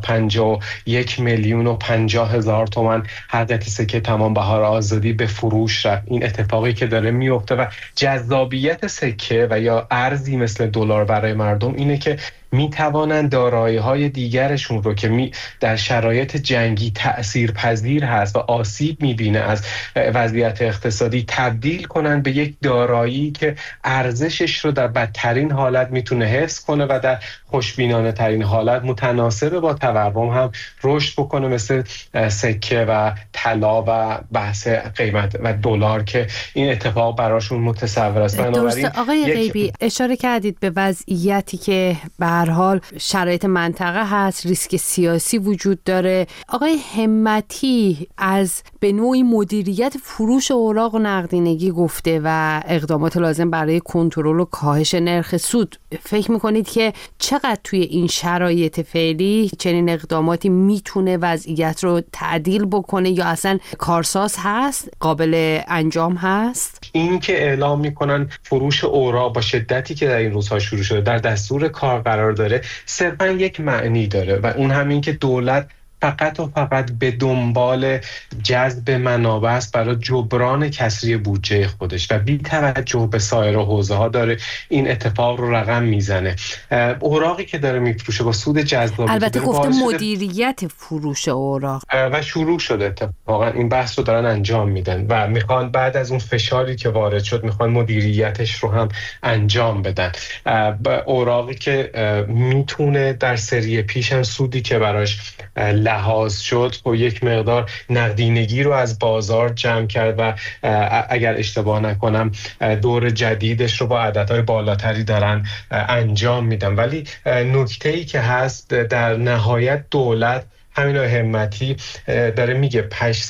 51,050,000 تومان هر قطعه سکه تمام بهار آزادی به فروش رفت. این اتفاقی که داره میفته و جذابیت سکه و یا ارزی مثل دلار برای مردم اینه که می توانند دارایی‌های دیگرشون رو که در شرایط جنگی تأثیرپذیر هست و آسیب می‌بینه از وضعیت اقتصادی تبدیل کنن به یک دارایی که ارزشش رو در بدترین حالت میتونه حفظ کنه و در خوشبینانه ترین حالت متناسب با تورم هم رشد بکنه مثل سکه و طلا و بحث قیمت و دلار که این اتفاق براشون متصور است. درسته آقای غیبی اشاره کردید به وضعیتی که به هر حال شرایط منطقه هست، ریسک سیاسی وجود داره. آقای همتی از به نوعی مدیریت فروش اوراق و نقدینگی گفته و اقدامات لازم برای کنترل و کاهش نرخ سود. فکر میکنید که چقدر توی این شرایط فعلی چنین اقداماتی میتونه وضعیت رو تعدیل بکنه یا اصلا کارساز هست، قابل انجام هست؟ این که اعلام میکنن فروش اوراق با شدتی که در این روزها شروع شده در دستور کار قرار داره صرفا یک معنی داره و اون همین که دولت فقط و فقط به دنبال جذب منابع است برای جبران کسری بودجه خودش و بی توجه به سایر حوزه ها داره این اتفاق رو رقم میزنه. اوراقی که داره میفروشه با سود جذابی البته گفته مدیریت فروش اوراق و شروع شده اتفاقا این بحث رو دارن انجام میدن و میخوان بعد از اون فشاری که وارد شد میخوان مدیریتش رو هم انجام بدن. اوراقی که میتونه در سری پیش هم سودی که براش لحاظ شد و یک مقدار نقدینگی رو از بازار جمع کرد و اگر اشتباه نکنم دور جدیدش رو با عددهای بالاتری دارن انجام میدن. ولی نکته‌ای که هست در نهایت دولت همین همتی داره میگه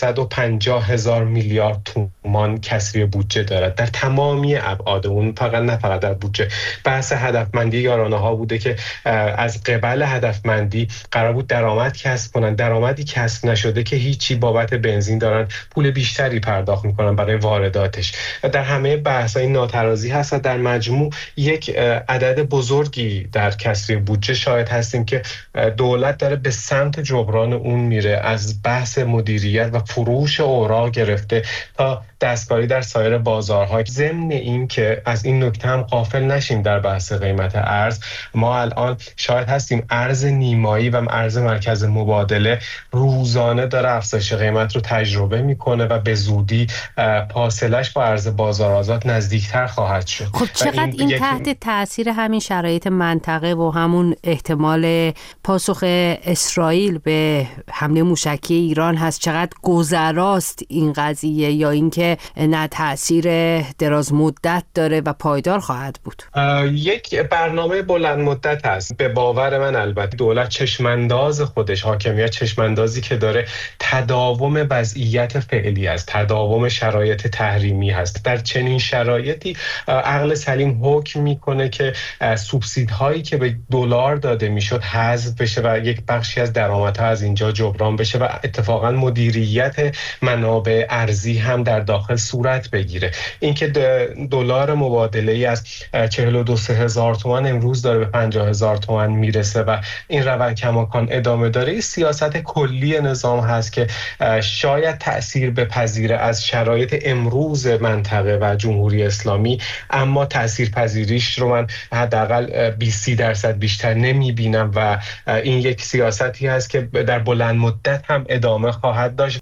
850,000 میلیارد تومان کسری بودجه دارد در تمامی ابعاد اون، نه فقط در بودجه. بحث هدفمندی یارانه ها بوده که از قبل هدفمندی قرار بود درآمد کسب کنن، درآمدی کسب نشده که هیچی بابت بنزین دارن پول بیشتری پرداخت میکنن برای وارداتش و در همه بحث این ناترازی هست و در مجموع یک عدد بزرگی در کسری بودجه شاهد هستیم که دولت داره به سمت جبران اون میره، از بحث مدیریت و فروش اوراق گرفته تا دستکاری در سایر بازارها. ضمن این که از این نکته هم غافل نشیم در بحث قیمت ارز، ما الان شاهد هستیم ارز نیمایی و ارز مرکز مبادله روزانه داره افزایش قیمت رو تجربه میکنه و به زودی فاصله‌اش با ارز بازار آزاد نزدیکتر خواهد شد. خب چقدر این تحت تاثیر همین شرایط منطقه و همون احتمال پاسخ اسرائیل به حمله موشکی ایران هست، چقدر گذراست این قضیه، یا اینکه نه تأثیر دراز مدت داره و پایدار خواهد بود؟ یک برنامه بلند مدت هست. به باور من البته دولت چشمانداز خودش، حاکمیت چشماندازی که داره تداوم وضعیت فعلی است، تداوم شرایط تحریمی هست. در چنین شرایطی عقل سلیم حکم میکنه که سوبسیدهایی که به دلار داده میشد حذف بشه و یک بخشی از درآمدها از اینجا جبران بشه و اتفاقا مدیریت منابع ارزی هم در داخل صورت بگیره. اینکه دلار مبادله‌ای از 42 هزار تومان امروز داره به 50 هزار تومان میرسه و این روند کماکان ادامه داره، سیاست کلی نظام هست که شاید تأثیر بپذیره از شرایط امروز منطقه و جمهوری اسلامی، اما تأثیر پذیریش رو من حداقل 20% بیشتر نمیبینم و این یک سیاستی هست که در بلند مدت هم ادامه خواهد داشت.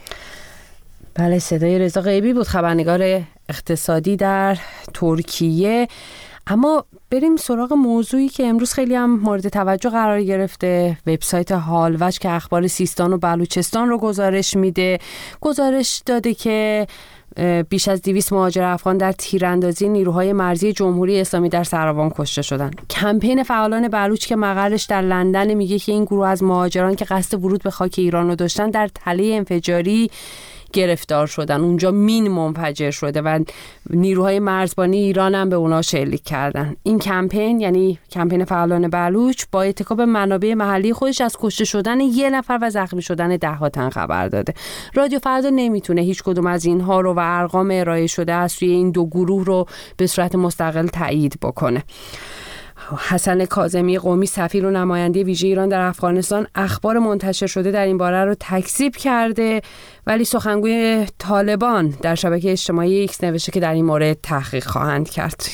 بله، صدای رضا غیبی بود، خبرنگار اقتصادی در ترکیه. اما بریم سراغ موضوعی که امروز خیلی هم مورد توجه قرار گرفته. وبسایت هالوج که اخبار سیستان و بلوچستان رو گزارش میده، گزارش داده که بیش از 200 مهاجر افغان در تیراندازی نیروهای مرزی جمهوری اسلامی در سروان کشته شدند. کمپین فعالان بلوچ که مقرش در لندن میگه که این گروه از مهاجران که قصد ورود به خاک ایران رو داشتن در تله انفجاری گرفتار شدن. اونجا مین منفجر شده و نیروهای مرزبانی ایران هم به اونا شلیک کردن. این کمپین، یعنی کمپین فعالان بلوچ، با اتکا به منابع محلی خودش از کشته شدن 1 نفر و زخمی شدن 10 تن خبر داده. رادیو فردا نمیتونه هیچ کدوم از اینها رو و ارقام ارائه شده از سوی این دو گروه رو به صورت مستقل تایید بکنه. حسن کاظمی قمی، سفیر و نماینده ویژه ایران در افغانستان، اخبار منتشر شده در این باره رو تکذیب کرده، ولی سخنگوی طالبان در شبکه اجتماعی ایکس نوشته که در این مورد تحقیق خواهند کرد.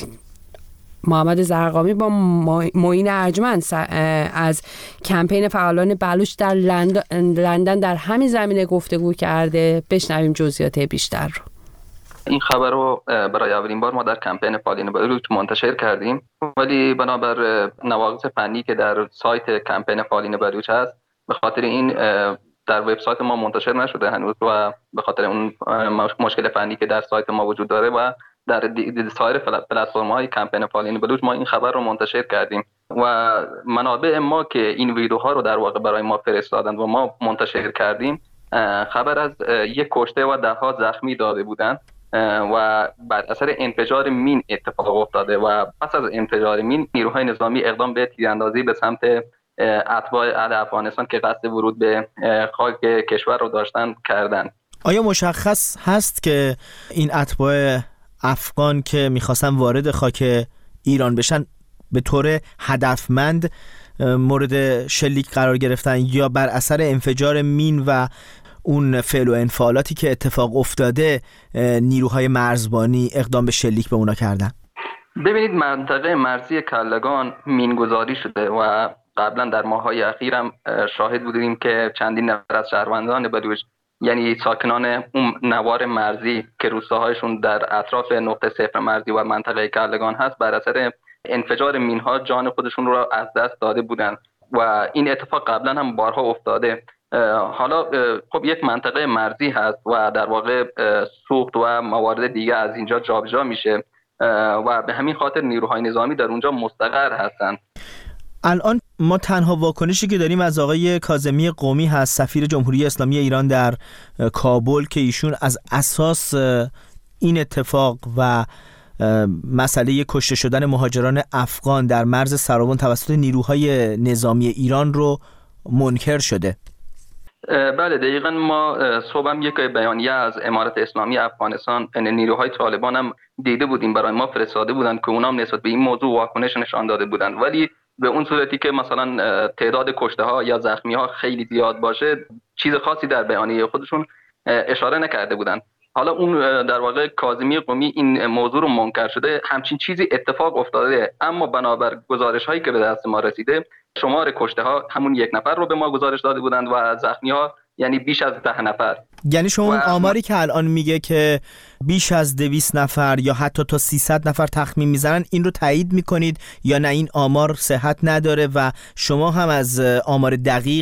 محمد زرقامی با معین ارجمند از کمپین فعالان بلوچ در لندن در همین زمینه گفتگو کرده. بشنویم جزئیات بیشتر رو. این خبر رو برای اولین بار ما در کمپین فعالین بلوچ منتشر کردیم، ولی بنابر نواقص فنی که در سایت کمپین فعالین بلوچ هست، به خاطر این در وبسایت ما منتشر نشده هنوز و به خاطر اون مشکل فنی که در سایت ما وجود داره و در سایر پلتفرم‌های کمپین فعالین بلوچ ما این خبر رو منتشر کردیم و منابع ما که این ویدیوها رو در واقع برای ما فرستادند و ما منتشر کردیم، خبر از یک کشته و 10 زخمی داده بودند و بر اثر انفجار مین اتفاق افتاده و پس از انفجار مین نیروهای نظامی اقدام به تیراندازی به سمت اتباع اهل افغانستان که قصد ورود به خاک کشور رو داشتن کردن. آیا مشخص هست که این اتباع افغان که میخواستن وارد خاک ایران بشن به طور هدفمند مورد شلیک قرار گرفتن یا بر اثر انفجار مین و اون فعل و انفعالاتی که اتفاق افتاده نیروهای مرزبانی اقدام به شلیک به اونا کردن؟ ببینید، منطقه مرزی کلگان مینگذاری شده و قبلا در ماه‌های اخیر هم شاهد بودیم که چندین نفر از شهروندان بلوچ، یعنی ساکنان اون نوار مرزی که روستاهایشون در اطراف نقطه صفر مرزی و منطقه کلگان هست، بر اثر انفجار مینها جان خودشون رو از دست داده بودن و این اتفاق قبلا هم بارها افتاده. حالا خب یک منطقه مرزی هست و در واقع سوخت و موارد دیگه از اینجا جابجا میشه و به همین خاطر نیروهای نظامی در اونجا مستقر هستن. الان ما تنها واکنشی که داریم از آقای کاظمی قمی هست، سفیر جمهوری اسلامی ایران در کابل، که ایشون از اساس این اتفاق و مسئله کشته شدن مهاجران افغان در مرز سروان توسط نیروهای نظامی ایران رو منکر شده. بله دقیقاً. ما صبح هم یک بیانیه از امارت اسلامی افغانستان، نیروهای طالبان هم دیده بودیم، برای ما فرستاده بودن که اونا هم نسبت به این موضوع واکنش نشان داده بودن، ولی به اون صورتی که مثلا تعداد کشته ها یا زخمی ها خیلی زیاد باشه چیز خاصی در بیانیه خودشون اشاره نکرده بودن. حالا اون در واقع کاظمی قمی این موضوع رو منکر شده، همچین چیزی اتفاق افتاده، اما بنابر گزارش هایی که به دست ما رسیده شمار کشته ها همون 1 نفر رو به ما گزارش داده بودند و زخمی ها یعنی بیش از 10 نفر. یعنی شما اون آماری که الان میگه که بیش از 200 نفر یا حتی تا 300 نفر تخمین میزنن، این رو تایید میکنید یا نه این آمار صحت نداره و شما هم از آمار دقیق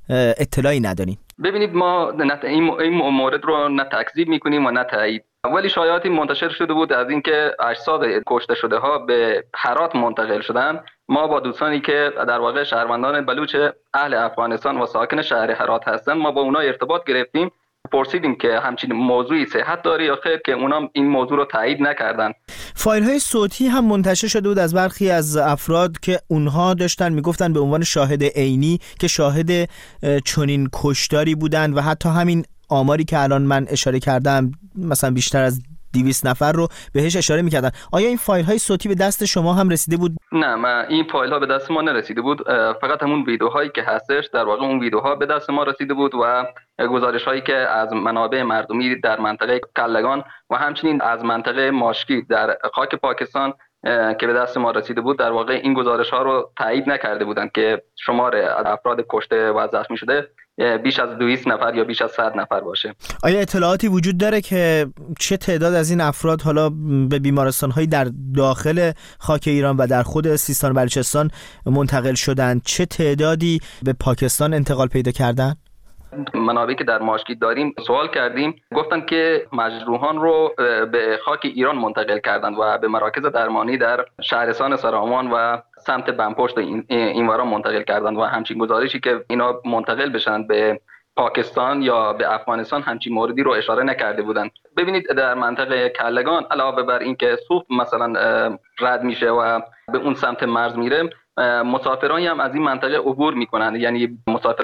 اطلاعی ندارین؟ ببینید ما این مورد رو نه تکذیب میکنیم و نه تایید، ولی شایعاتی منتشر شده بود از اینکه اجساد کشته شده ها به هرات منتقل شدن. ما با دوستانی که در واقع شهروندان بلوچ اهل افغانستان و ساکن شهر هرات هستن، ما با اونا ارتباط گرفتیم، پرسیدیم که همچین موضوعی صحت داره یا خیر، که اونا این موضوع رو تایید نکردن. فایل های صوتی هم منتشر شده بود از برخی از افراد که اونها داشتن میگفتن به عنوان شاهد عینی که شاهد چنین کشتاری بودن و حتی همین آماری که الان من اشاره کردم مثلا بیشتر از 200 نفر رو بهش اشاره میکردن. آیا این فایل های صوتی به دست شما هم رسیده بود؟ نه، این فایل ها به دست ما نرسیده بود، فقط همون ویدیوهایی که هستش، در واقع اون ویدیوها به دست ما رسیده بود و گزارش هایی که از منابع مردمی در منطقه کلگان و همچنین از منطقه ماشکی در خاک پاکستان که به دست ما رسیده بود، در واقع این گزارش ها رو تایید نکرده بودند که شمار افراد کشته و زخمی شده بیش از 200 نفر یا بیش از 100 نفر باشه. آیا اطلاعاتی وجود داره که چه تعداد از این افراد حالا به بیمارستان‌هایی در داخل خاک ایران و در خود سیستان و بلوچستان منتقل شدند؟ چه تعدادی به پاکستان انتقال پیدا کردند؟ منابعی که در ماشکی داریم سوال کردیم، گفتن که مجروحان رو به خاک ایران منتقل کردند و به مراکز درمانی در شهرستان سرامان و سمت بنپشت اینورا منتقل کردند و همچین گزارشی که اینا منتقل بشن به پاکستان یا به افغانستان همچین موردی رو اشاره نکرده بودند. ببینید در منطقه کلگان علاوه بر این که سوخت مثلا رد میشه و به اون سمت مرز میره، مسافرانی هم از این منطقه عبور میکنن، یعنی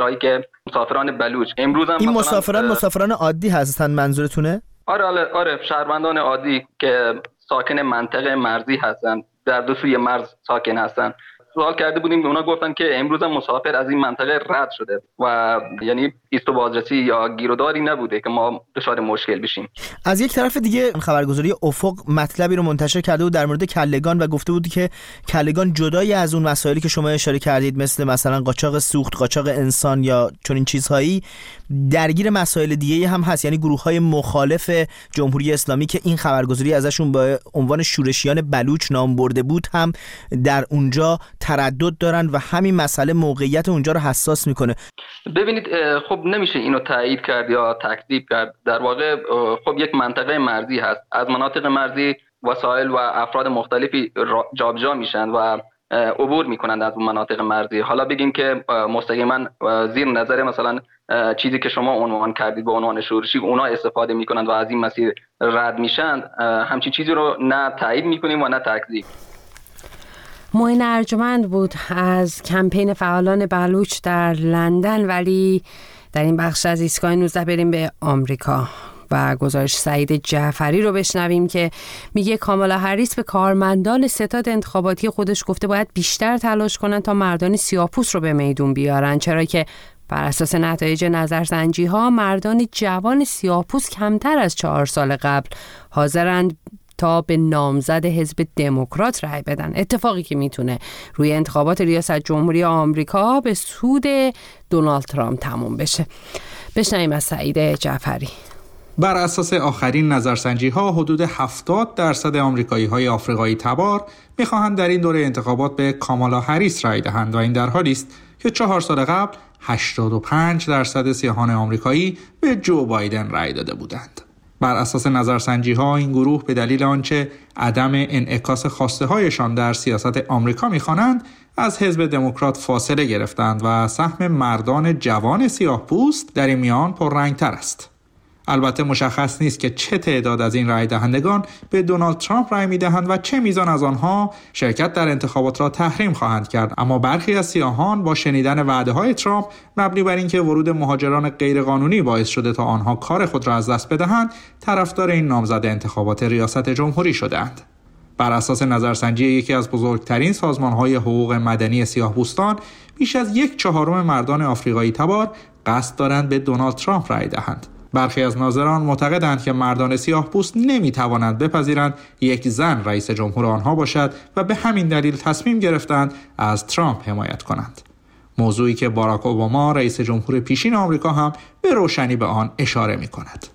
مسافران بلوچ. امروز هم این مسافران عادی هستن منظورتونه؟ آره، شهروندان عادی که ساکن منطقه مرزی هستن، در دو سوی مرز ساکن هستن. سوال کرده بودیم به اونا، گفتن که امروز هم مسافر از این منطقه رد شده و یعنی ایست و بازرسی یا گیروداری نبوده که ما دچار مشکل بشیم. از یک طرف دیگه خبرگزاری افق مطلبی رو منتشر کرده بود در مورد کلگان و گفته بود که کلگان جدای از اون مسائلی که شما اشاره کردید مثلا قاچاق سوخت، قاچاق انسان یا چنین چیزهایی، درگیر مسائل دیگه هم هست، یعنی گروه‌های مخالف جمهوری اسلامی که این خبرگزاری ازشون با عنوان شورشیان بلوچ نام برده بود هم در اونجا تردد دارن و همین مسئله موقعیت اونجا رو حساس میکنه. ببینید خب نمیشه اینو تایید کرد یا تکذیب کرد. در واقع خب یک منطقه مرزی هست، از مناطق مرزی وسایل و افراد مختلفی جابجا میشن و عبور میکنند از اون مناطق مرزی. حالا بگیم که مستقیما زیر نظر مثلا چیزی که شما عنوان کردید به عنوان شورشی اونا استفاده میکنند و از این مسیر رد میشن، همچین چیزی رو نه تایید میکنیم و نه تکذیب. معین ارجمند بود از کمپین فعالان بلوچ در لندن. ولی در این بخش از ایستگاه 19 بریم به آمریکا و گزارش سعید جعفری رو بشنویم که میگه کامالا هریس به کارمندان ستاد انتخاباتی خودش گفته باید بیشتر تلاش کنن تا مردان سیاه‌پوست رو به میدون بیارن، چرا که بر اساس نتایج نظرسنجی ها مردان جوان سیاه‌پوست کمتر از 4 سال قبل حاضرند تا به نامزد حزب دموکرات رأی بدن، اتفاقی که میتونه روی انتخابات ریاست جمهوری آمریکا به سود دونالد ترامپ تموم بشه. بشنویم از سعید جعفری. بر اساس آخرین نظرسنجی ها حدود 70% آمریکایی های آفریقایی تبار میخواهند در این دوره انتخابات به کامالا هریس رأی دهند و این در حالی است که 4 سال قبل 85% سیاهان آمریکایی به جو بایدن رأی داده بودند. بر اساس نظرسنجی ها این گروه به دلیل آنچه عدم انعکاس خواسته هایشان در سیاست آمریکا می‌خوانند از حزب دموکرات فاصله گرفتند و سهم مردان جوان سیاه‌پوست در این میان پررنگ‌تر است. البته مشخص نیست که چه تعداد از این رای دهندگان به دونالد ترامپ رای می‌دهند و چه میزان از آنها شرکت در انتخابات را تحریم خواهند کرد، اما برخی از سیاهان با شنیدن وعده‌های ترامپ مبنی بر اینکه ورود مهاجران غیرقانونی باعث شده تا آنها کار خود را از دست بدهند، طرفدار این نامزد انتخابات ریاست جمهوری شدند. بر اساس نظرسنجی یکی از بزرگترین سازمان‌های حقوق مدنی سیاه‌پوستان، بیش از 1/4 مردان آفریقایی تبار قصد دارند به دونالد ترامپ رای دهند. برخی از ناظران معتقدند که مردان سیاه‌پوست نمی‌توانند بپذیرند یک زن رئیس جمهور آنها باشد و به همین دلیل تصمیم گرفتند از ترامپ حمایت کنند. موضوعی که باراک اوباما رئیس جمهور پیشین آمریکا هم به روشنی به آن اشاره می‌کند.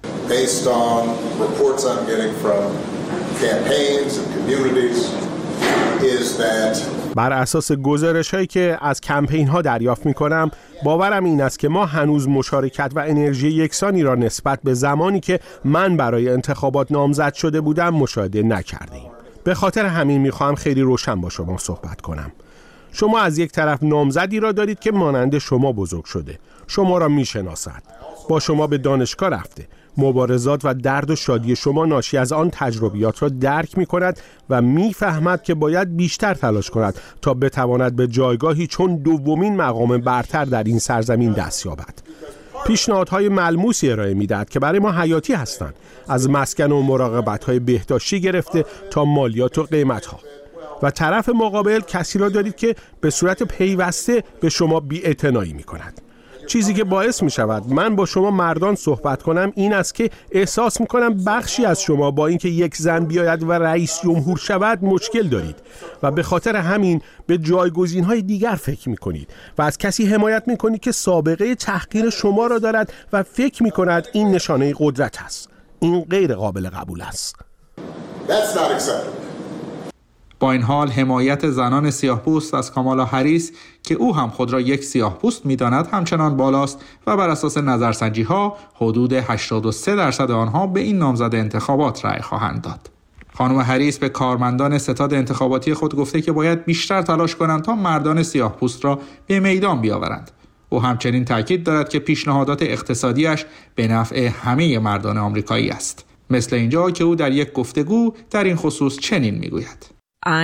بر اساس گزارش‌هایی که از کمپین‌ها دریافت می‌کنم، باورم این است که ما هنوز مشارکت و انرژی یکسانی را نسبت به زمانی که من برای انتخابات نامزد شده بودم مشاهده نکردیم. به خاطر همین می‌خواهم خیلی روشن با شما صحبت کنم. شما از یک طرف نامزدی را دارید که مانند شما بزرگ شده، شما را می‌شناسد، با شما به دانشگاه رفته، مبارزات و درد و شادی شما ناشی از آن تجربیات را درک می کند و می فهمد که باید بیشتر تلاش کند تا بتواند به جایگاهی چون دومین مقام برتر در این سرزمین دست یابد. پیشنهادهای ملموسی ارائه می دهد که برای ما حیاتی هستند، از مسکن و مراقبت‌های بهداشتی گرفته تا مالیات و قیمت‌ها. و طرف مقابل کسی را دارید که به صورت پیوسته به شما بی‌اعتنایی می کند. چیزی که باعث می شود من با شما مردان صحبت کنم این است که احساس می کنم بخشی از شما با اینکه یک زن بیاید و رئیس جمهور شود مشکل دارید و به خاطر همین به جایگزین‌های دیگر فکر می کنید و از کسی حمایت می کنید که سابقه تحقیر شما را دارد و فکر می کند این نشانه قدرت است. این غیر قابل قبول است. با این حال حمایت زنان سیاه‌پوست از کامالا هریس که او هم خود را یک سیاه‌پوست می‌داند همچنان بالاست و بر اساس نظرسنجی‌ها حدود 83% آنها به این نامزد انتخابات رأی خواهند داد. خانم هریس به کارمندان ستاد انتخاباتی خود گفته که باید بیشتر تلاش کنند تا مردان سیاه‌پوست را به میدان بیاورند. او همچنین تاکید دارد که پیشنهادات اقتصادیش به نفع همه مردان آمریکایی است. مثل اینجا که او در یک گفتگو در این خصوص چنین می‌گوید: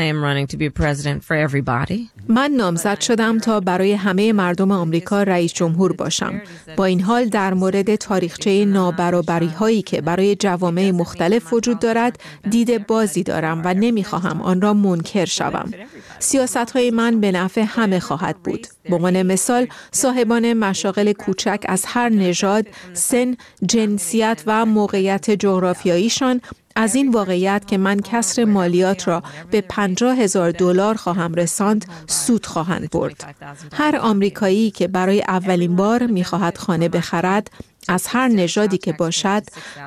من نامزد شدم تا برای همه مردم آمریکا رئیس جمهور باشم. با این حال در مورد تاریخچه نابرابری هایی که برای جوامع مختلف وجود دارد دید بازی دارم و نمیخواهم آن را منکر شوم. سیاست های من به نفع همه خواهد بود. به عنوان مثال صاحبان مشاغل کوچک از هر نژاد، سن، جنسیت و موقعیت جغرافیاییشان از این واقعیت که من کسر مالیات را به $50,000 خواهم رساند سود خواهند برد. هر آمریکایی که برای اولین بار می‌خواهد خانه بخرد از هر نژادی که باشد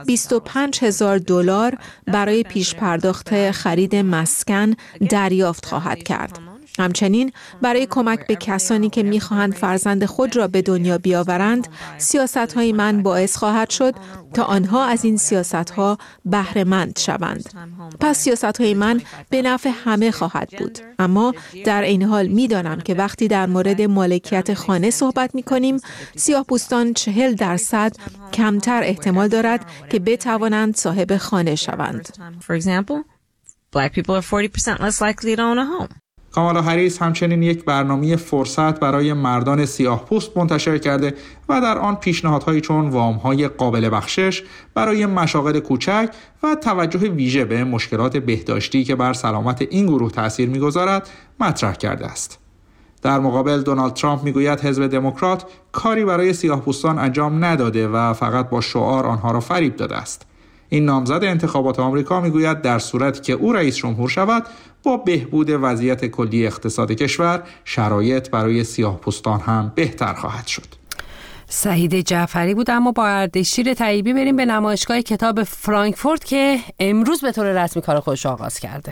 $25,000 برای پیش پرداخت خرید مسکن دریافت خواهد کرد. همچنین برای کمک به کسانی که می‌خواهند فرزند خود را به دنیا بیاورند، سیاست‌های من باعث خواهد شد تا آنها از این سیاست‌ها بهره مند شوند. پس سیاست‌های من به نفع همه خواهد بود. اما در این حال می‌دانم که وقتی در مورد مالکیت خانه صحبت می‌کنیم، سیاه‌پوستان 40% کمتر احتمال دارد که بتوانند صاحب خانه شوند. For example, black people are 40% less likely to own a home. کامالا هریس همچنین یک برنامه فرصت برای مردان سیاه‌پوست منتشر کرده و در آن پیشنهادهایی چون وام‌های قابل بخشش برای مشاغل کوچک و توجه ویژه به مشکلات بهداشتی که بر سلامت این گروه تأثیر می‌گذارد مطرح کرده است. در مقابل دونالد ترامپ میگوید حزب دموکرات کاری برای سیاه‌پوستان انجام نداده و فقط با شعار آنها را فریب داده است. این نامزد انتخابات آمریکا میگوید در صورتی که او رئیس جمهور شود با بهبود وضعیت کلی اقتصاد کشور شرایط برای سیاه‌پوستان هم بهتر خواهد شد. سعید جعفری بود. اما با اردشیر طیبی بریم به نمایشگاه کتاب فرانکفورت که امروز به طور رسمی کار خودش آغاز کرده.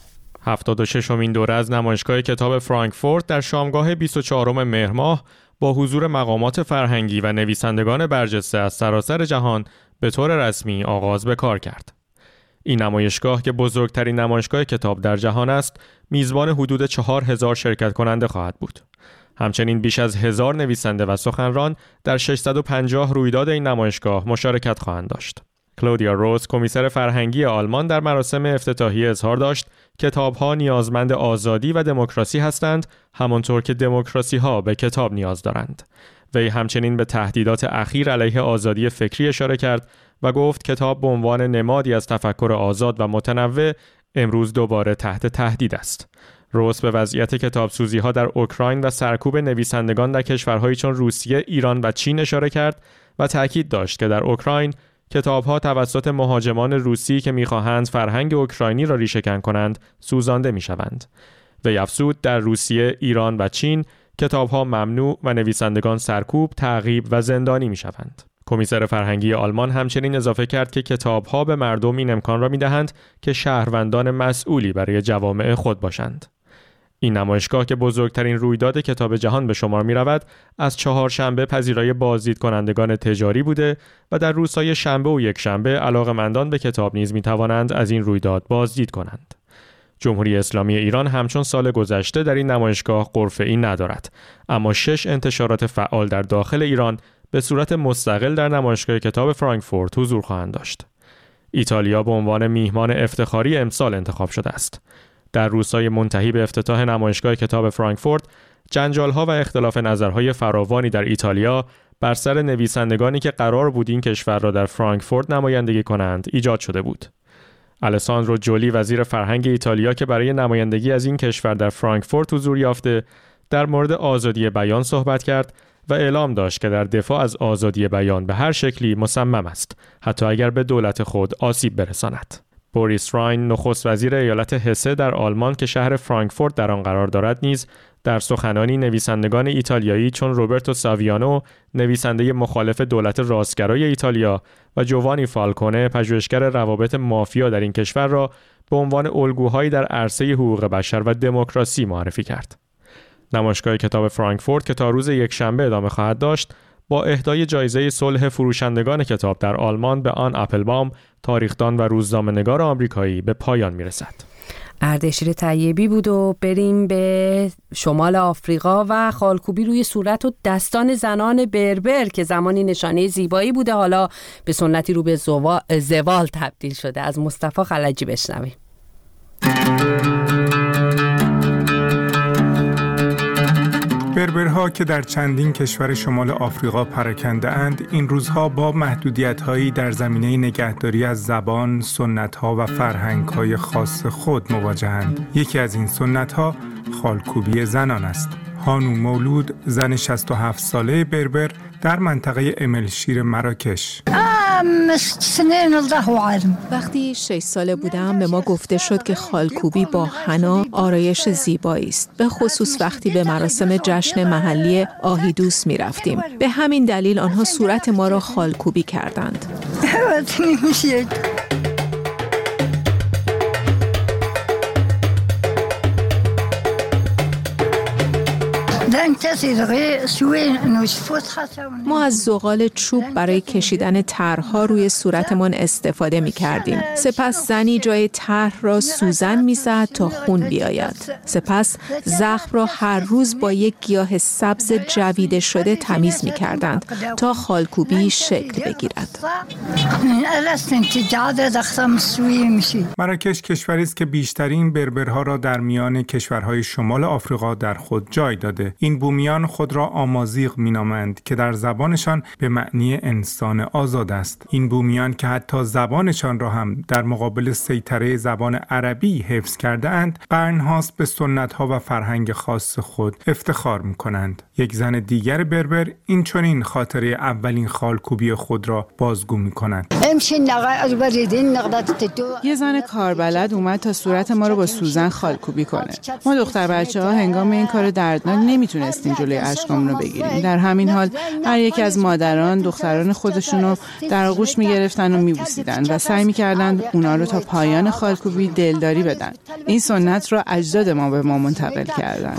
76مین دوره از نمایشگاه کتاب فرانکفورت در شامگاه 24 مهر ماه با حضور مقامات فرهنگی و نویسندگان برجسته از سراسر جهان به طور رسمی آغاز به کار کرد. این نمایشگاه که بزرگترین نمایشگاه کتاب در جهان است، میزبان حدود 4000 شرکت کننده خواهد بود. همچنین بیش از 1000 نویسنده و سخنران در 650 رویداد این نمایشگاه مشارکت خواهند داشت. کلودیا روز، کمیسر فرهنگی آلمان، در مراسم افتتاحیه اظهار داشت کتاب‌ها نیازمند آزادی و دموکراسی هستند، همانطور که دموکراسی‌ها به کتاب نیاز دارند. وی همچنین به تهدیدات اخیر علیه آزادی فکری اشاره کرد و گفت کتاب به عنوان نمادی از تفکر آزاد و متنوع امروز دوباره تحت تهدید است. روز به وضعیت کتابسوزی‌ها در اوکراین و سرکوب نویسندگان در کشورهایی چون روسیه، ایران و چین اشاره کرد و تأکید داشت که در اوکراین کتاب‌ها توسط مهاجمان روسی که می‌خواهند فرهنگ اوکراینی را ریشه‌کن کنند سوزانده می‌شوند. وی افزود در روسیه، ایران و چین کتاب‌ها ممنوع و نویسندگان سرکوب، تعقیب و زندانی می‌شوند. کمیسر فرهنگی آلمان همچنین اضافه کرد که کتاب‌ها به مردم این امکان را می‌دهند که شهروندان مسئولی برای جوامع خود باشند. این نمایشگاه که بزرگترین رویداد کتاب جهان به شمار می رود، از چهارشنبه پذیرای بازدید کنندگان تجاری بوده و در روزهای شنبه و یکشنبه علاقه‌مندان به کتاب نیز می توانند از این رویداد بازدید کنند. جمهوری اسلامی ایران همچون سال گذشته در این نمایشگاه غرفه‌ای ندارد، اما 6 انتشارات فعال در داخل ایران به صورت مستقل در نمایشگاه کتاب فرانکفورت حضور خواهند داشت. ایتالیا به عنوان میهمان افتخاری امسال انتخاب شده است. در روزهای منتهی به افتتاح نمایشگاه کتاب فرانکفورت، جنجال‌ها و اختلاف نظرهای فراوانی در ایتالیا بر سر نویسندگانی که قرار بود این کشور را در فرانکفورت نمایندگی کنند ایجاد شده بود. الساندرو جولی وزیر فرهنگ ایتالیا که برای نمایندگی از این کشور در فرانکفورت حضور یافته، در مورد آزادی بیان صحبت کرد و اعلام داشت که در دفاع از آزادی بیان به هر شکلی مصمم است، حتی اگر به دولت خود آسیب برساند. بوریس راین نخست وزیر ایالت هسه در آلمان که شهر فرانکفورت در آن قرار دارد نیز در سخنانی نویسندگان ایتالیایی چون روبرتو ساویانو نویسنده مخالف دولت راستگرای ایتالیا و جوانی فالکونه پژوهشگر روابط مافیا در این کشور را به عنوان الگوهایی در عرصه حقوق بشر و دموکراسی معرفی کرد. نمایشگاه کتاب فرانکفورت که تا روز یکشنبه ادامه خواهد داشت، با اهدای جایزه صلح فروشندگان کتاب در آلمان به آن اپلبام، تاریخدان و روزنامه‌نگار آمریکایی به پایان می‌رسد. اردشیر طیبی بود و بریم به شمال آفریقا و خالکوبی روی صورت و دستان زنان بربر که زمانی نشانه زیبایی بوده حالا به سنتی رو به زوال تبدیل شده. از مصطفی خلجی بشنویم. بربرها که در چندین کشور شمال آفریقا پراکنده اند، این روزها با محدودیت‌هایی در زمینه نگهداری از زبان، سنت‌ها و فرهنگ‌های خاص خود مواجهند. یکی از این سنت‌ها خالکوبی زنان است. هانو مولود، زن 67 ساله بربر در منطقه املشیر مراکش. وقتی 6 ساله بودم به ما گفته شد که خالکوبی با حنا آرایش زیبایی است، به خصوص وقتی به مراسم جشن محلی آهیدوس می رفتیم. به همین دلیل آنها صورت ما را خالکوبی کردند. ما از زغال چوب برای کشیدن طرح‌ها روی صورتمان استفاده می‌کردیم. سپس زنی جای طرح را سوزن می‌زد تا خون بیاید. سپس زخم را هر روز با یک گیاه سبز جویده شده تمیز می‌کردند تا خالکوبی شکل بگیرد. مراکش کشوری است که بیشترین بربرها را در میان کشورهای شمال آفریقا در خود جای داده. این بومیان خود را آمازیغ می‌نامند که در زبانشان به معنی انسان آزاد است. این بومیان که حتی زبانشان را هم در مقابل سیطره زبان عربی حفظ کرده اند، قرن‌هاست به سنت‌ها و فرهنگ خاص خود افتخار می‌کنند. یک زن دیگر بربر این چنین خاطره اولین خالکوبی خود را بازگو می‌کند. یه زن کاربلد اومد تا صورت ما رو با سوزن خالکوبی کنه. ما دختر بچه‌ها هنگام این کار دردناک نمیتونستیم جلوی اشکامون رو بگیریم. در همین حال هر یک از مادران دختران خودشون رو در آغوش میگرفتن و میبوسیدن و سعی میکردن اونا رو تا پایان خالکوبی دلداری بدن. این سنت رو اجداد ما به ما منتقل کردن.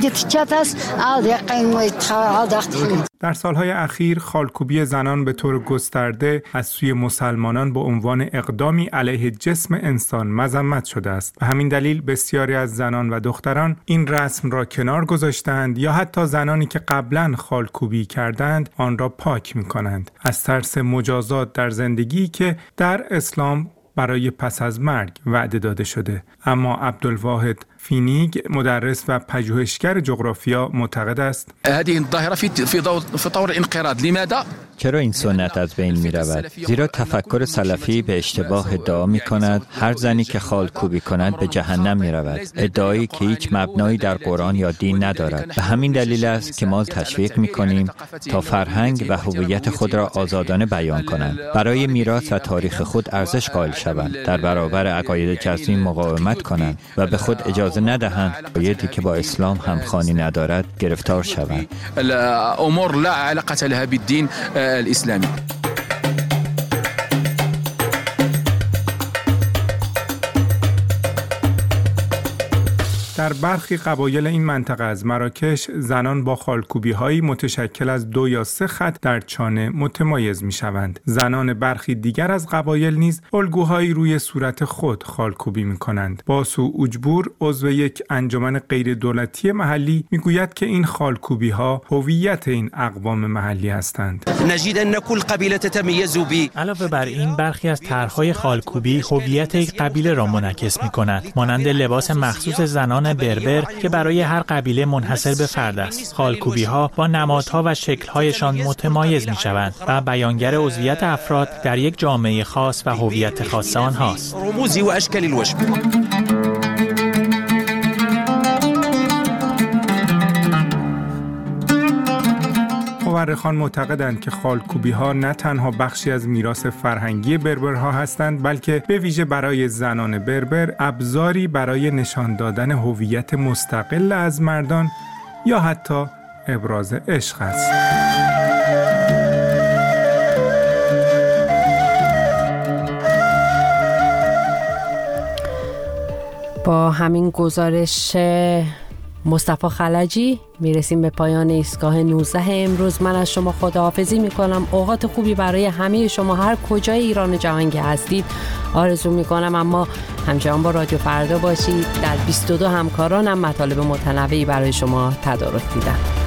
در سالهای اخیر خالکوبی زنان به طور گسترده از سوی مسلمانان به عنوان اقدامی علیه جسم انسان مذمت شده است. به همین دلیل بسیاری از زنان و دختران این رسم را کنار گذاشتند یا حتی زنانی که قبلاً خالکوبی کردند آن را پاک می‌کنند از ترس مجازات در زندگی که در اسلام برای پس از مرگ وعده داده شده. اما عبدالواحد فینیگ مدرس و پژوهشگر جغرافیا معتقد است هذه الظاهره في طور انقراض. لماذا؟ چرا این سنت از بین می رود؟ زیرا تفکر سلفی به اشتباه ادعا می کند هر زنی که خالکوبی کند به جهنم می رود، ادعایی که هیچ مبنایی در قرآن یا دین ندارد. به همین دلیل است که ما تشویق می کنیم تا فرهنگ و هویت خود را آزادانه بیان کنند، برای میراث و تاریخ خود ارزش قائل شوند، در برابر عقاید جزمی مقاومت کنند و به خود اجازه ندهند عقایدی که با اسلام همخوانی ندارد گرفتار شوند. امور لا علاقه لها بالدین الاسلامی. در برخی قبایل این منطقه از مراکش زنان با خالکوبی‌هایی متشکل از 2 یا 3 خط در چانه متمایز می‌شوند. زنان برخی دیگر از قبایل نیز الگوهایی روی صورت خود خالکوبی می‌کنند. باسو اوجبور عضو یک انجمن غیر دولتی محلی می‌گوید که این خالکوبی‌ها هویت این اقوام محلی هستند. نجد ان كل قبيله تتميز به. علاوه بر این برخی از طرح‌های خالکوبی هویت یک قبیله را منعکس می‌کند، مانند لباس مخصوص زنان بربر که برای هر قبیله منحصر به فرد است. خالکوبی‌ها با نمادها و شکل‌هایشان متمایز می‌شوند و بیانگر عضویت افراد در یک جامعه خاص و هویت خاص آنهاست. رموز و اشکال الوجه. مورخان معتقدند که خالکوبی‌ها نه تنها بخشی از میراث فرهنگی بربرها هستند، بلکه به ویژه برای زنان بربر ابزاری برای نشان دادن هویت مستقل از مردان یا حتی ابراز عشق است. با همین گزارش مصطفی خلجی میرسیم به پایان ایستگاه 19 امروز. من از شما خداحافظی میکنم. اوقات خوبی برای همه شما هر کجای ایران و جهان که هستید آرزو میکنم، اما همچنان با رادیو فردا باشید. در 22 همکارانم مطالب متنوعی برای شما تدارک دیدن.